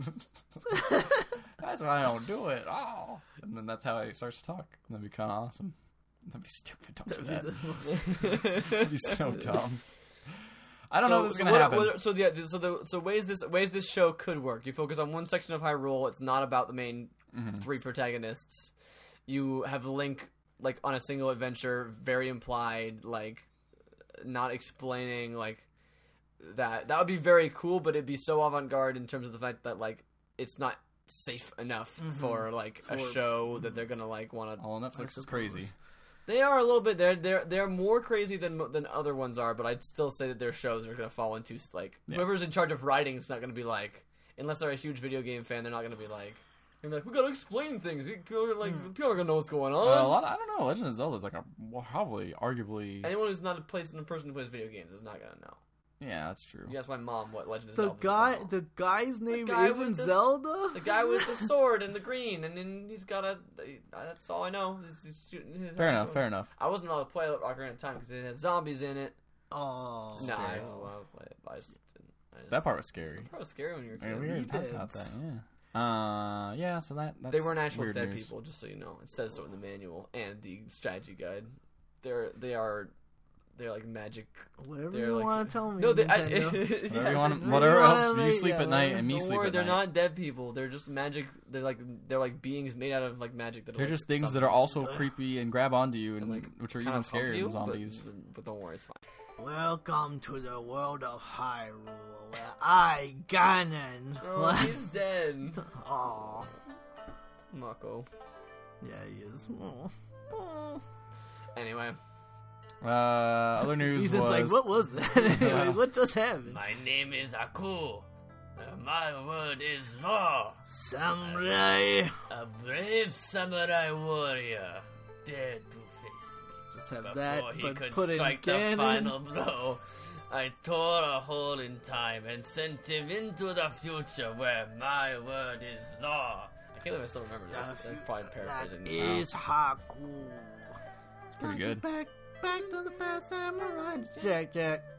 That's why I don't do it. Oh, and then that's how he starts to talk. That'd be kind of awesome. That'd be stupid. Don't do that. That'd be so dumb. I don't know if this is gonna happen. So ways this show could work. You focus on one section of Hyrule. It's not about the main three protagonists. You have Link like on a single adventure, very implied, like not explaining like that. That would be very cool, but it'd be so avant-garde in terms of the fact that like it's not safe enough for like a show that they're gonna like want to. Oh, Netflix is crazy. They are a little bit. They're more crazy than other ones are, but I'd still say that their shows are going to fall into like whoever's in charge of writing is not going to be like, unless they're a huge video game fan, they're not going to be like, we got to explain things. People are like people are going to know what's going on. I don't know. Legend of Zelda is like probably arguably. Anyone who's not a person who plays video games is not going to know. Yeah, that's true. You ask my mom what Legend of Zelda. The guy's name guy isn't with the- Zelda. The guy with the sword and the green, and then he's got a. That's all I know. He's shooting his Fair own enough. sword. Fair enough. I wasn't allowed to play Ocarina of Time because it had zombies in it. Oh, Nah, I Scary. was allowed to play it, but I just didn't. That part was scary. That part was scary when you were a Yeah, kid. we already talked about that. Yeah. Yeah. So that's They weren't actual weird dead news. people, just so you know. It says so in the manual and the strategy guide. They're like magic. whatever They're you like- want to tell me. No, they. Nintendo. Whatever, you want, Whatever whatever you wanna helps you make, sleep yeah, at night and me Don't sleep worry, at they're night. not dead people. They're just magic. They're like beings made out of like magic. That are They're like just things that something. are also creepy and grab onto you, and like, which are kind even of hump scarier you, than zombies. But don't worry, it's fine. Welcome to the world of Hyrule, where I, Ganon. Oh, he's dead. Aw. Mako. Yeah, he is. Aw. Anyway, Other news Ethan's was like, what was that? Anyways, what just happened? my name is Aku. My word is law. Samurai. A brave samurai warrior dared to face me. Just have Before that, he but could put in strike the Ganon. final blow, I tore a hole in time and sent him into the future where my word is law. I can't believe I still remember this. I'm probably paraphrasing. That is Haku. It's pretty good. Back to the past, samurai. Jack.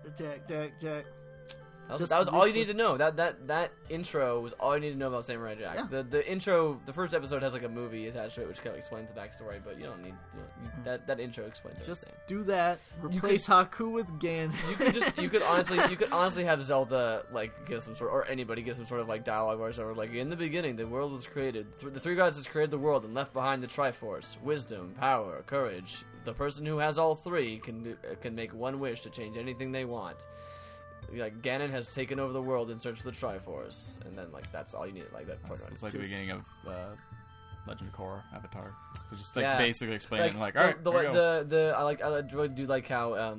That was all you need to know. That intro was all you need to know about Samurai Jack. Yeah. The intro, the first episode has like a movie attached to it, which kind of explains the backstory. But you don't need that intro explains Just everything. do that. Replace Haku with Ganon. You could honestly have Zelda like give some sort, or anybody give some sort of like dialogue or something. Like in the beginning, the world was created. The three gods has created the world and left behind the Triforce: wisdom, power, courage. The person who has all three can make one wish to change anything they want. Like Ganon has taken over the world in search of the Triforce, and then like that's all you need. Like that. It's like the beginning of Legend of Korra, Avatar. So just like Yeah. basically explaining, all right, I here we go. really do like how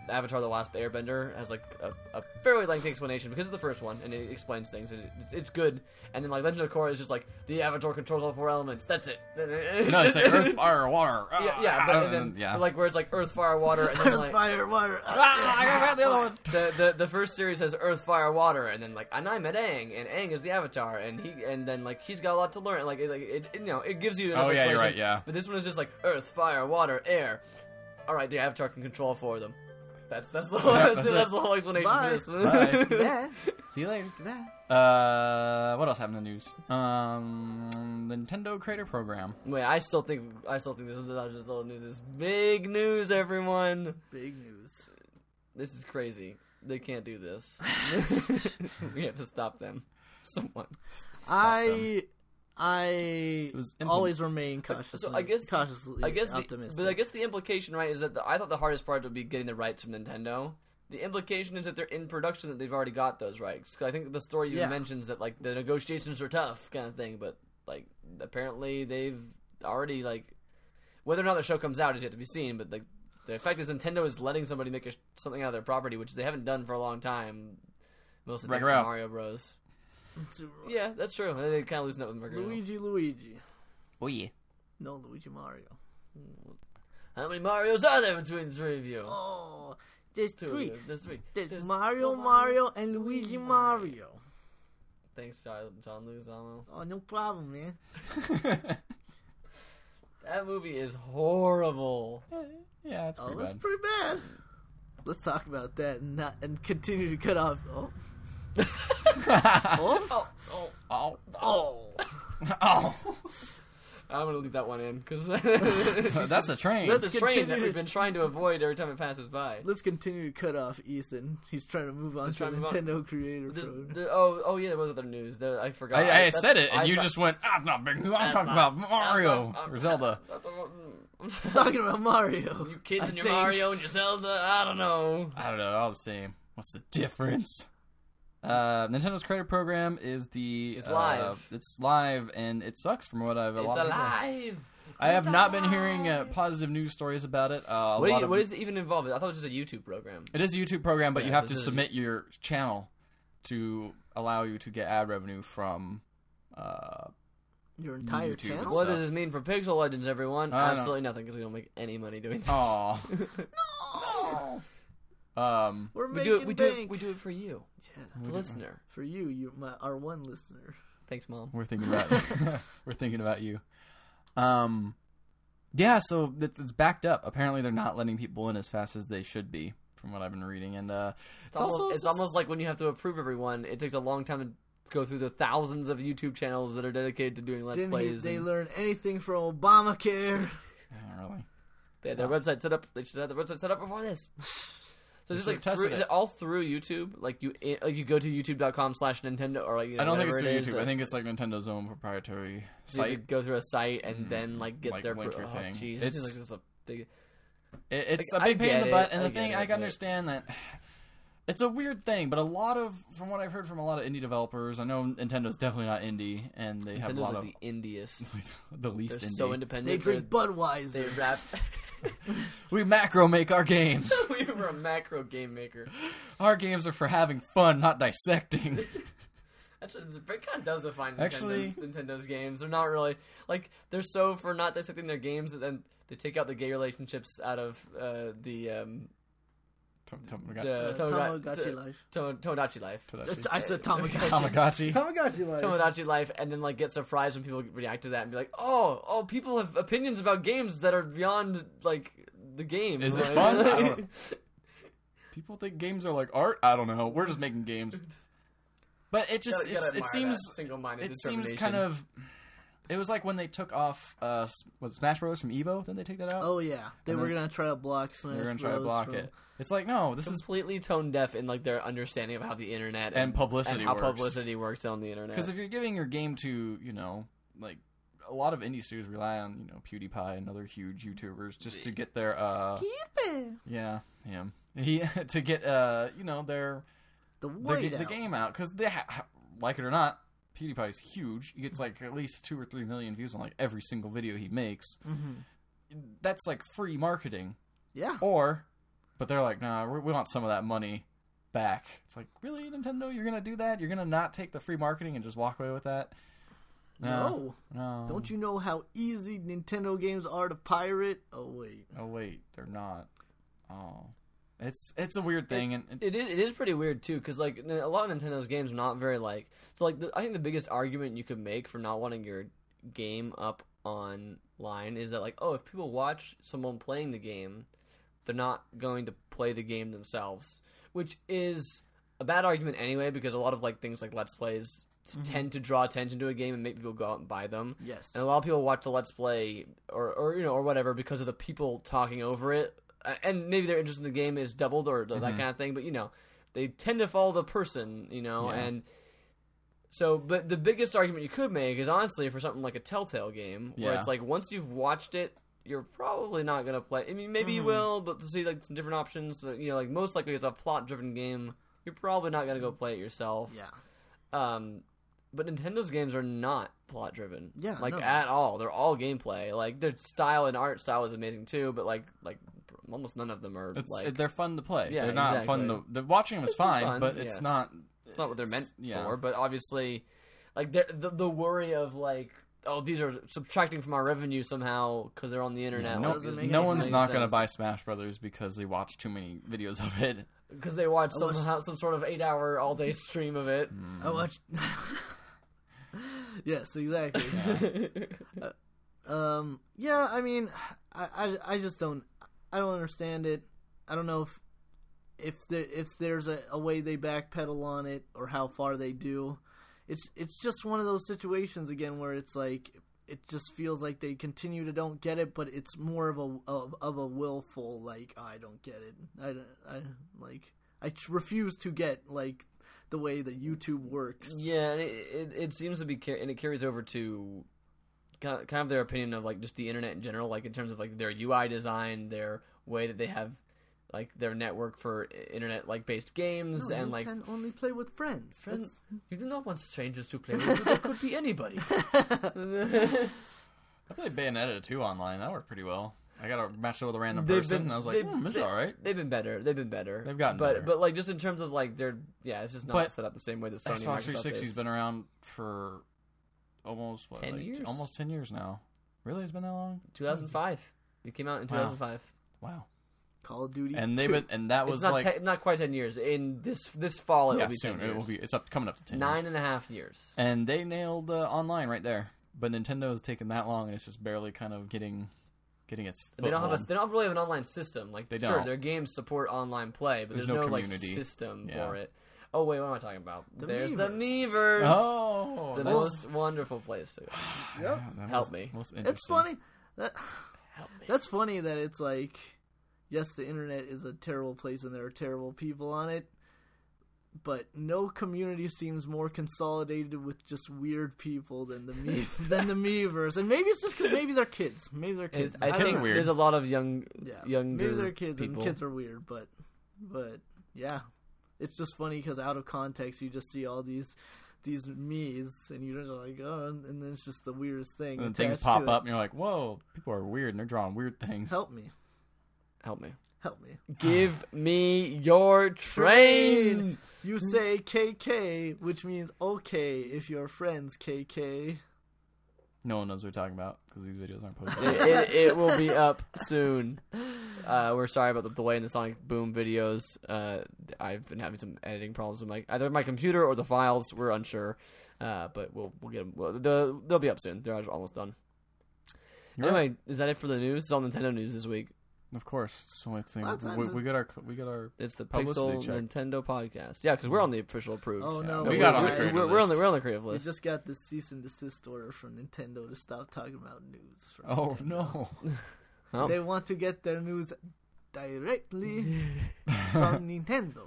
Avatar: The Last Airbender has like a fairly lengthy explanation because it's the first one and it explains things and it's good. And then like Legend of Korra is just like the Avatar controls all 4 elements. That's it. No, it's like earth, fire, water. Yeah, but like where it's like earth, fire, water, and then Earth, like fire, water. I got the other one. The first series has earth, fire, water, and then like and I met Aang, and Aang is the Avatar, and then like he's got a lot to learn. Like it gives you enough Oh, yeah, explanation. you're right, yeah. But this one is just like earth, fire, water, air. All right, the Avatar can control 4 of them. That's the whole that's that's the whole explanation Bye. for this. Bye. Yeah. See you later. Yeah. What else happened in the news? The Nintendo Creator Program. Wait, I still think this is not just little news. It's big news, everyone. Big news. This is crazy. They can't do this. We have to stop them. Someone. I was always remain cautiously. So I guess optimistic. But I guess the implication, right, is that I thought the hardest part would be getting the rights from Nintendo. The implication is that they're in production, that they've already got those rights. 'Cause I think the story you mentions that like the negotiations are tough, kind of thing. But like apparently they've already like whether or not the show comes out is yet to be seen. But like the fact is Nintendo is letting somebody make something out of their property, which they haven't done for a long time. Mostly thanks to Ralph. Mario Bros. Yeah, that's true. They kind of loosen up with Mario. Luigi. Oh yeah. No, Luigi Mario. How many Marios are there between the 3 of you? Oh, there's 2 of 3. you. There's 3. There's Mario, and Luigi Mario. Thanks, John Leguizamo. Oh, no problem, man. That movie is horrible. Yeah, it's Oh, pretty that's bad. pretty bad. Let's talk about that and continue to cut off. Oh. Oh. Oh. I'm gonna leave that one in because That's the train. that's a train that continue. we've been trying to avoid every time it passes by. Let's continue to cut off Ethan. He's trying to move on to trying to move on. Nintendo Creator Program. Oh yeah, there was other news. I forgot. I said it, and you thought- just went, it's not big news. I'm talking about Mario or Zelda. I'm talking about Mario. You kids I and your think. Mario and your Zelda. I don't know. I don't know, all the same. What's the difference? Nintendo's Creator Program is It's live. It's live, and it sucks from what I've. It's alive. I have not been hearing positive news stories about it. What does it even involve? I thought it was just a YouTube program. It is a YouTube program, but Yeah, you have this to is- submit your channel to allow you to get ad revenue from. Your entire YouTube and channel? What stuff. does this mean for Pixel Legends, everyone? I don't know. Absolutely nothing, because we don't make any money doing this. Aw. We're We making do it. bank. We do it for you, Yeah, the listener. for you, our one listener. Thanks, Mom. We're thinking about we're thinking about you. Yeah, so it's backed up. Apparently, they're not letting people in as fast as they should be, from what I've been reading. And It's almost like when you have to approve everyone. It takes a long time to go through the thousands of YouTube channels that are dedicated to doing Let's Didn't Plays. they and learn anything from Obamacare? yeah, really. they had their website set up. They should have the website set up before this. So it's should just have like through, tested is it. it all through YouTube? Like you go to youtube.com/Nintendo or like I don't think it's whatever through it is, YouTube. I think it's like Nintendo's own proprietary so you have to site. go through a site and then like get Like, their link your thing. Jeez, It's- it seems like this is a big. It's Like, a big I pain in get the it, butt, and I the get thing it, I can but- understand that it's a weird thing, but a lot of from what I've heard from a lot of indie developers, I know Nintendo's definitely not indie, and they have a Nintendo's lot like of the indiest. the least They're indie. so independent. They drink They Budweiser. rap. We macro make our games. We were a macro game maker. Our games are for having fun, not dissecting. Actually, it kind of does define Actually- Nintendo's games. They're not really like they're so for not dissecting their games that then they take out the gay relationships out of the Tamagotchi life. Tomodachi Life. I said Tamagotchi. Tamagotchi. Tamagotchi life. Tomodachi Life, and then like get surprised when people react to that and be like, "Oh, people have opinions about games that are beyond like the game." Is it Like- fun? I don't know. People think games are like art. I don't know. We're just making games. But it just Gotta admire it seems that single-minded it seems determination. kind of. It was like when they took off was Smash Bros from Evo. Didn't they take that out? Oh yeah, they And were then- gonna try to block Smash They were gonna try to Bros. block from- it. It's like no, this is completely tone deaf in like their understanding of how the internet And publicity and how works. publicity works on the internet. because if you're giving your game to like a lot of indie studios rely on PewDiePie and other huge YouTubers just to get their yeah him to get their The the, white the game out because they like it or not. PewDiePie is huge. He gets like at least 2 or 3 million views on like every single video he makes. Mm-hmm. That's like free marketing. Yeah. Or But they're like, nah, we want some of that money back. It's like, really, Nintendo? You're gonna do that? You're gonna not take the free marketing and just walk away with that? No. No. Don't you know how easy Nintendo games are to pirate? Oh wait, they're not. Oh, it's a weird thing, and It is pretty weird too, because like a lot of Nintendo's games are not very like. So like I think the biggest argument you could make for not wanting your game up online is that like, oh, if people watch someone playing the game, they're not going to play the game themselves, which is a bad argument anyway, because a lot of like things like Let's Plays tend to draw attention to a game and make people go out and buy them. yes. And a lot of people watch the Let's Play or you know or whatever because of the people talking over it, and maybe their interest in the game is doubled or that kind of thing. But you know, they tend to follow the person, you know, Yeah. and so. But the biggest argument you could make is honestly for something like a Telltale game, where Yeah. it's like once you've watched it, you're probably not gonna play. I mean, maybe you will, but to see like some different options. But you know, like most likely it's a plot-driven game. You're probably not gonna go play it yourself. Yeah. But Nintendo's games are not plot driven. Yeah, like no. at all. They're all gameplay. Like their style and art style is amazing too. But like almost none of them are like they're fun to play. Yeah, they're not fun exactly. to. Watching them is fine, fun, but yeah. it's not. it's not what they're meant yeah. for. But obviously, like the worry of like, oh, these are subtracting from our revenue somehow because they're on the internet. No, doesn't make no any one's sense. not going to buy Smash Brothers because they watch too many videos of it. because they watch I watched- some sort of 8-hour all day stream of it. I watched. Yes, exactly. Yeah, I mean, I just don't understand it. I don't know if there's a way they backpedal on it or how far they do. It's just one of those situations again where it's like it just feels like they continue to don't get it, but it's more of a willful like I don't get it. I refuse to get like the way that YouTube works. Yeah, and it seems to be, and it carries over to kind of their opinion of like just the internet in general, like in terms of like their UI design, their way that they have like their network for internet like based games, No, and you like can only play with friends. friends. You do not want strangers to play with you. That could be anybody. I played Bayonetta 2 online. That worked pretty well. I got a match up with a random person, and I was like, this is all right. They've been better. They've gotten better. But like just in terms of like it's just not But set up the same way that Sony Xbox Microsoft 360's is. been around for almost 10 years? Almost 10 years now. Really, it's been that long? 2005. It came out in 2005. Wow. Call of Duty. And 2. that It's was not like not quite 10 years. In this fall, it yeah, will be soon 10 years. it will be. It's coming up to 10 years. 9.5 years. And they nailed online right there. But Nintendo has taken that long, and it's just barely kind of getting its foothold. They don't really have an online system. Like They sure, don't. their games support online play, but There's there's no no like community. system Yeah. for it. Oh wait, what am I talking about? The There's the Miiverse. Miiverse. Oh, The that's- most wonderful place to go. Yep. that Help was me. most It's interesting. funny. Help me. That's funny that it's like, yes, the internet is a terrible place and there are terrible people on it, but no community seems more consolidated with just weird people than the Miiverse. And maybe it's just because maybe they're kids. Maybe they're kids. I don't kids think are weird. there's a lot of younger maybe they're kids people. and kids are weird, but yeah, it's just funny because out of context you just see all these me's and you're just like, oh, and then it's just the weirdest thing. And then things attached pop to it. up, and you're like, whoa, people are weird, and they're drawing weird things. Help me. Help me. Give me your train. You say KK, which means okay if your friend's KK. No one knows what we're talking about because these videos aren't posted. it will be up soon. We're sorry about the delay in the Sonic Boom videos. I've been having some editing problems with either my computer or the files. We're unsure, but we'll get them. Well, they'll be up soon. They're almost done. Anyway, is that it for the news? It's all Nintendo news this week. Of course, it's the only thing. A lot of times We got our. It's the Publicity Pixel check. Nintendo podcast. Yeah, because we're on the official approved. Oh no, we got on the guys, creative We're on list. the creative We list. just got the cease and desist order from Nintendo to stop talking about news. From Oh Nintendo. no! Oh. They want to get their news directly from Nintendo.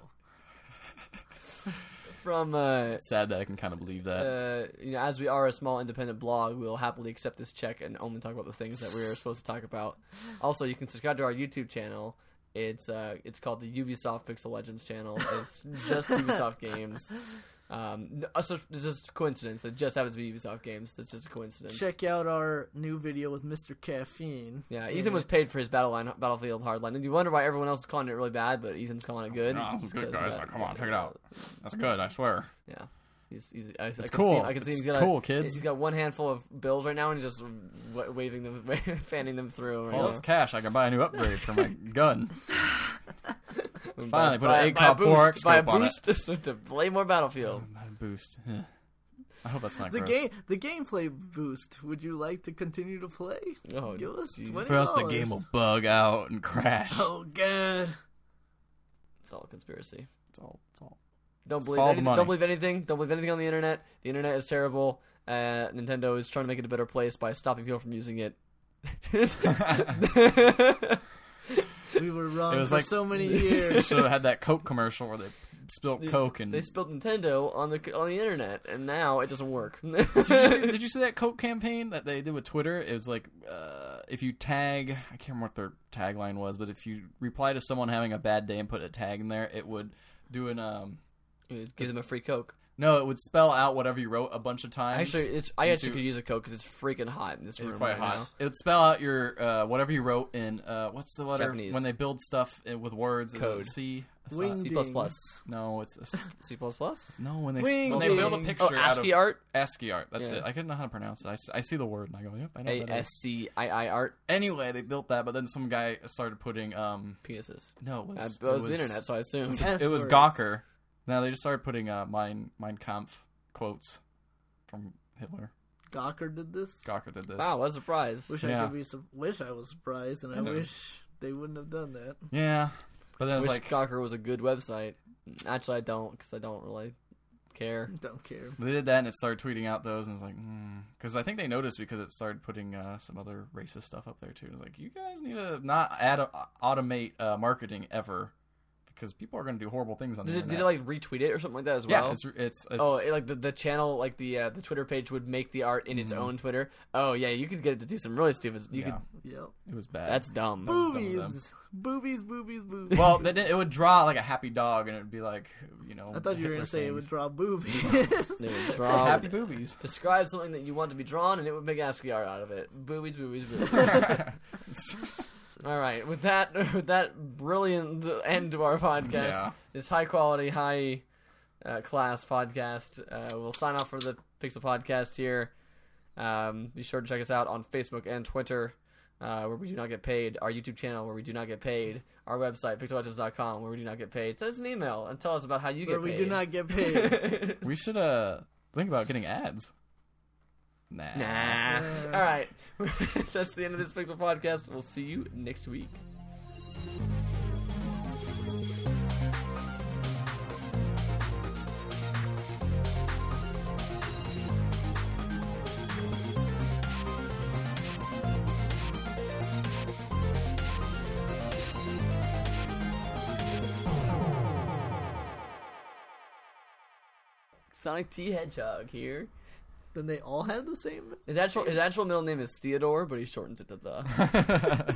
From It's sad that I can kind of believe that. as we are a small independent blog, we'll happily accept this check and only talk about the things that we're supposed to talk about. Also, you can subscribe to our YouTube channel. It's called the Ubisoft Pixel Legends channel. It's just Ubisoft games. So it's just a coincidence that just happens to be Ubisoft games. That's just a coincidence. Check out our new video with Mr. Caffeine. Yeah, Ethan was paid for his Battlefield Hardline. And you wonder why everyone else is calling it really bad, but Ethan's calling it good. No, this is good, 'Cause guys. of that. Come on, check it out. That's good, I swear. Yeah. I can cool. See, I can see It's he's got cool, kids. He's got one handful of bills right now, and he's just waving them, fanning them through. All this cash, I can buy a new upgrade for my gun. Finally, put buy an 8-cop 4X buy a scope on it. boost to play more Battlefield. Boost. Yeah. I hope that's not The gross. the gameplay boost. Would you like to continue to play? Oh, Give us Jesus. $20. Or else the game will bug out and crash. Oh god. It's all a conspiracy. It's all. Don't believe follow the anything. money. Don't believe anything. Don't believe anything on the internet. The internet is terrible. Nintendo is trying to make it a better place by stopping people from using it. We were wrong It was for like- so many years. Should have had that Coke commercial where they spilled Coke and. They spilled Nintendo on the internet, and now it doesn't work. Did you see that Coke campaign that they did with Twitter? It was like, if you tag, I can't remember what their tagline was, but if you reply to someone having a bad day and put a tag in there, it would do an Give them a free Coke. no, it would spell out whatever you wrote a bunch of times. Actually, I actually could use a Coke because it's freaking hot in this room. It's quite right hot. now. It would spell out your whatever you wrote in what's the letter Japanese. when they build stuff with words? Is it a Code. C. A Wingdings. No, it's a C++? no when they Wingdings. build a picture Oh, out ASCII of art? ASCII art. That's Yeah. it. I couldn't know how to pronounce it. I see the word and I go, yep, I know what that is. ASCII art? Anyway, they built that, but then some guy started putting Penises. no, it That was, was the internet, so I assumed. F it was words. Gawker. No, they just started putting Mein Kampf quotes from Hitler. Gawker did this. Gawker did this. Wow, what a surprise. Wish Yeah. I could be. Wish I was surprised, and I And it was- wish they wouldn't have done that. Yeah, but then it was Wish like Gawker was a good website. Actually, I don't, because I don't really care. Don't care. they did that and it started tweeting out those and it's like, because I think they noticed because it started putting some other racist stuff up there too. It's like, you guys need to not automate marketing ever because people are going to do horrible things on the Did internet. it like retweet it or something like that as well? Yeah, it's like the channel, like the Twitter page would make the art in its own Twitter. Oh yeah, you could get it to do some really stupid. yeah, Yep. it was bad. That's dumb. was dumb of them. Boobies, boobies, boobies. Well, it would draw like a happy dog, and it would be like, I thought you were Hitler gonna say it would sayings. draw boobies. They would draw- happy boobies. Describe something that you want to be drawn, and it would make ASCII art out of it. Boobies, boobies, boobies. All right, with that brilliant end to our podcast, Yeah. this high quality, high class podcast, we'll sign off for the Pixel Podcast here. Be sure to check us out on Facebook and Twitter, where we do not get paid. Our YouTube channel, where we do not get paid. Our website, pixelwatches.com, where we do not get paid. Send us an email and tell us about how you Where get we paid. do not get paid. We should think about getting ads. Nah. Nah. All right. That's the end of this Pixel Podcast. We'll see you next week. Sonic T Hedgehog here. Then they all have the same. His actual middle name is Theodore, but he shortens it to the.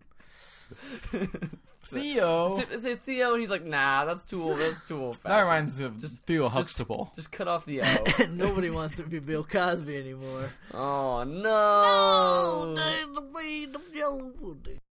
Theo. Say Theo, and he's like, nah, that's too old. That's too old. That reminds me of Theo just- Huxtable. Just cut off the O. Nobody wants to be Bill Cosby anymore. Oh no! The yellow pudding.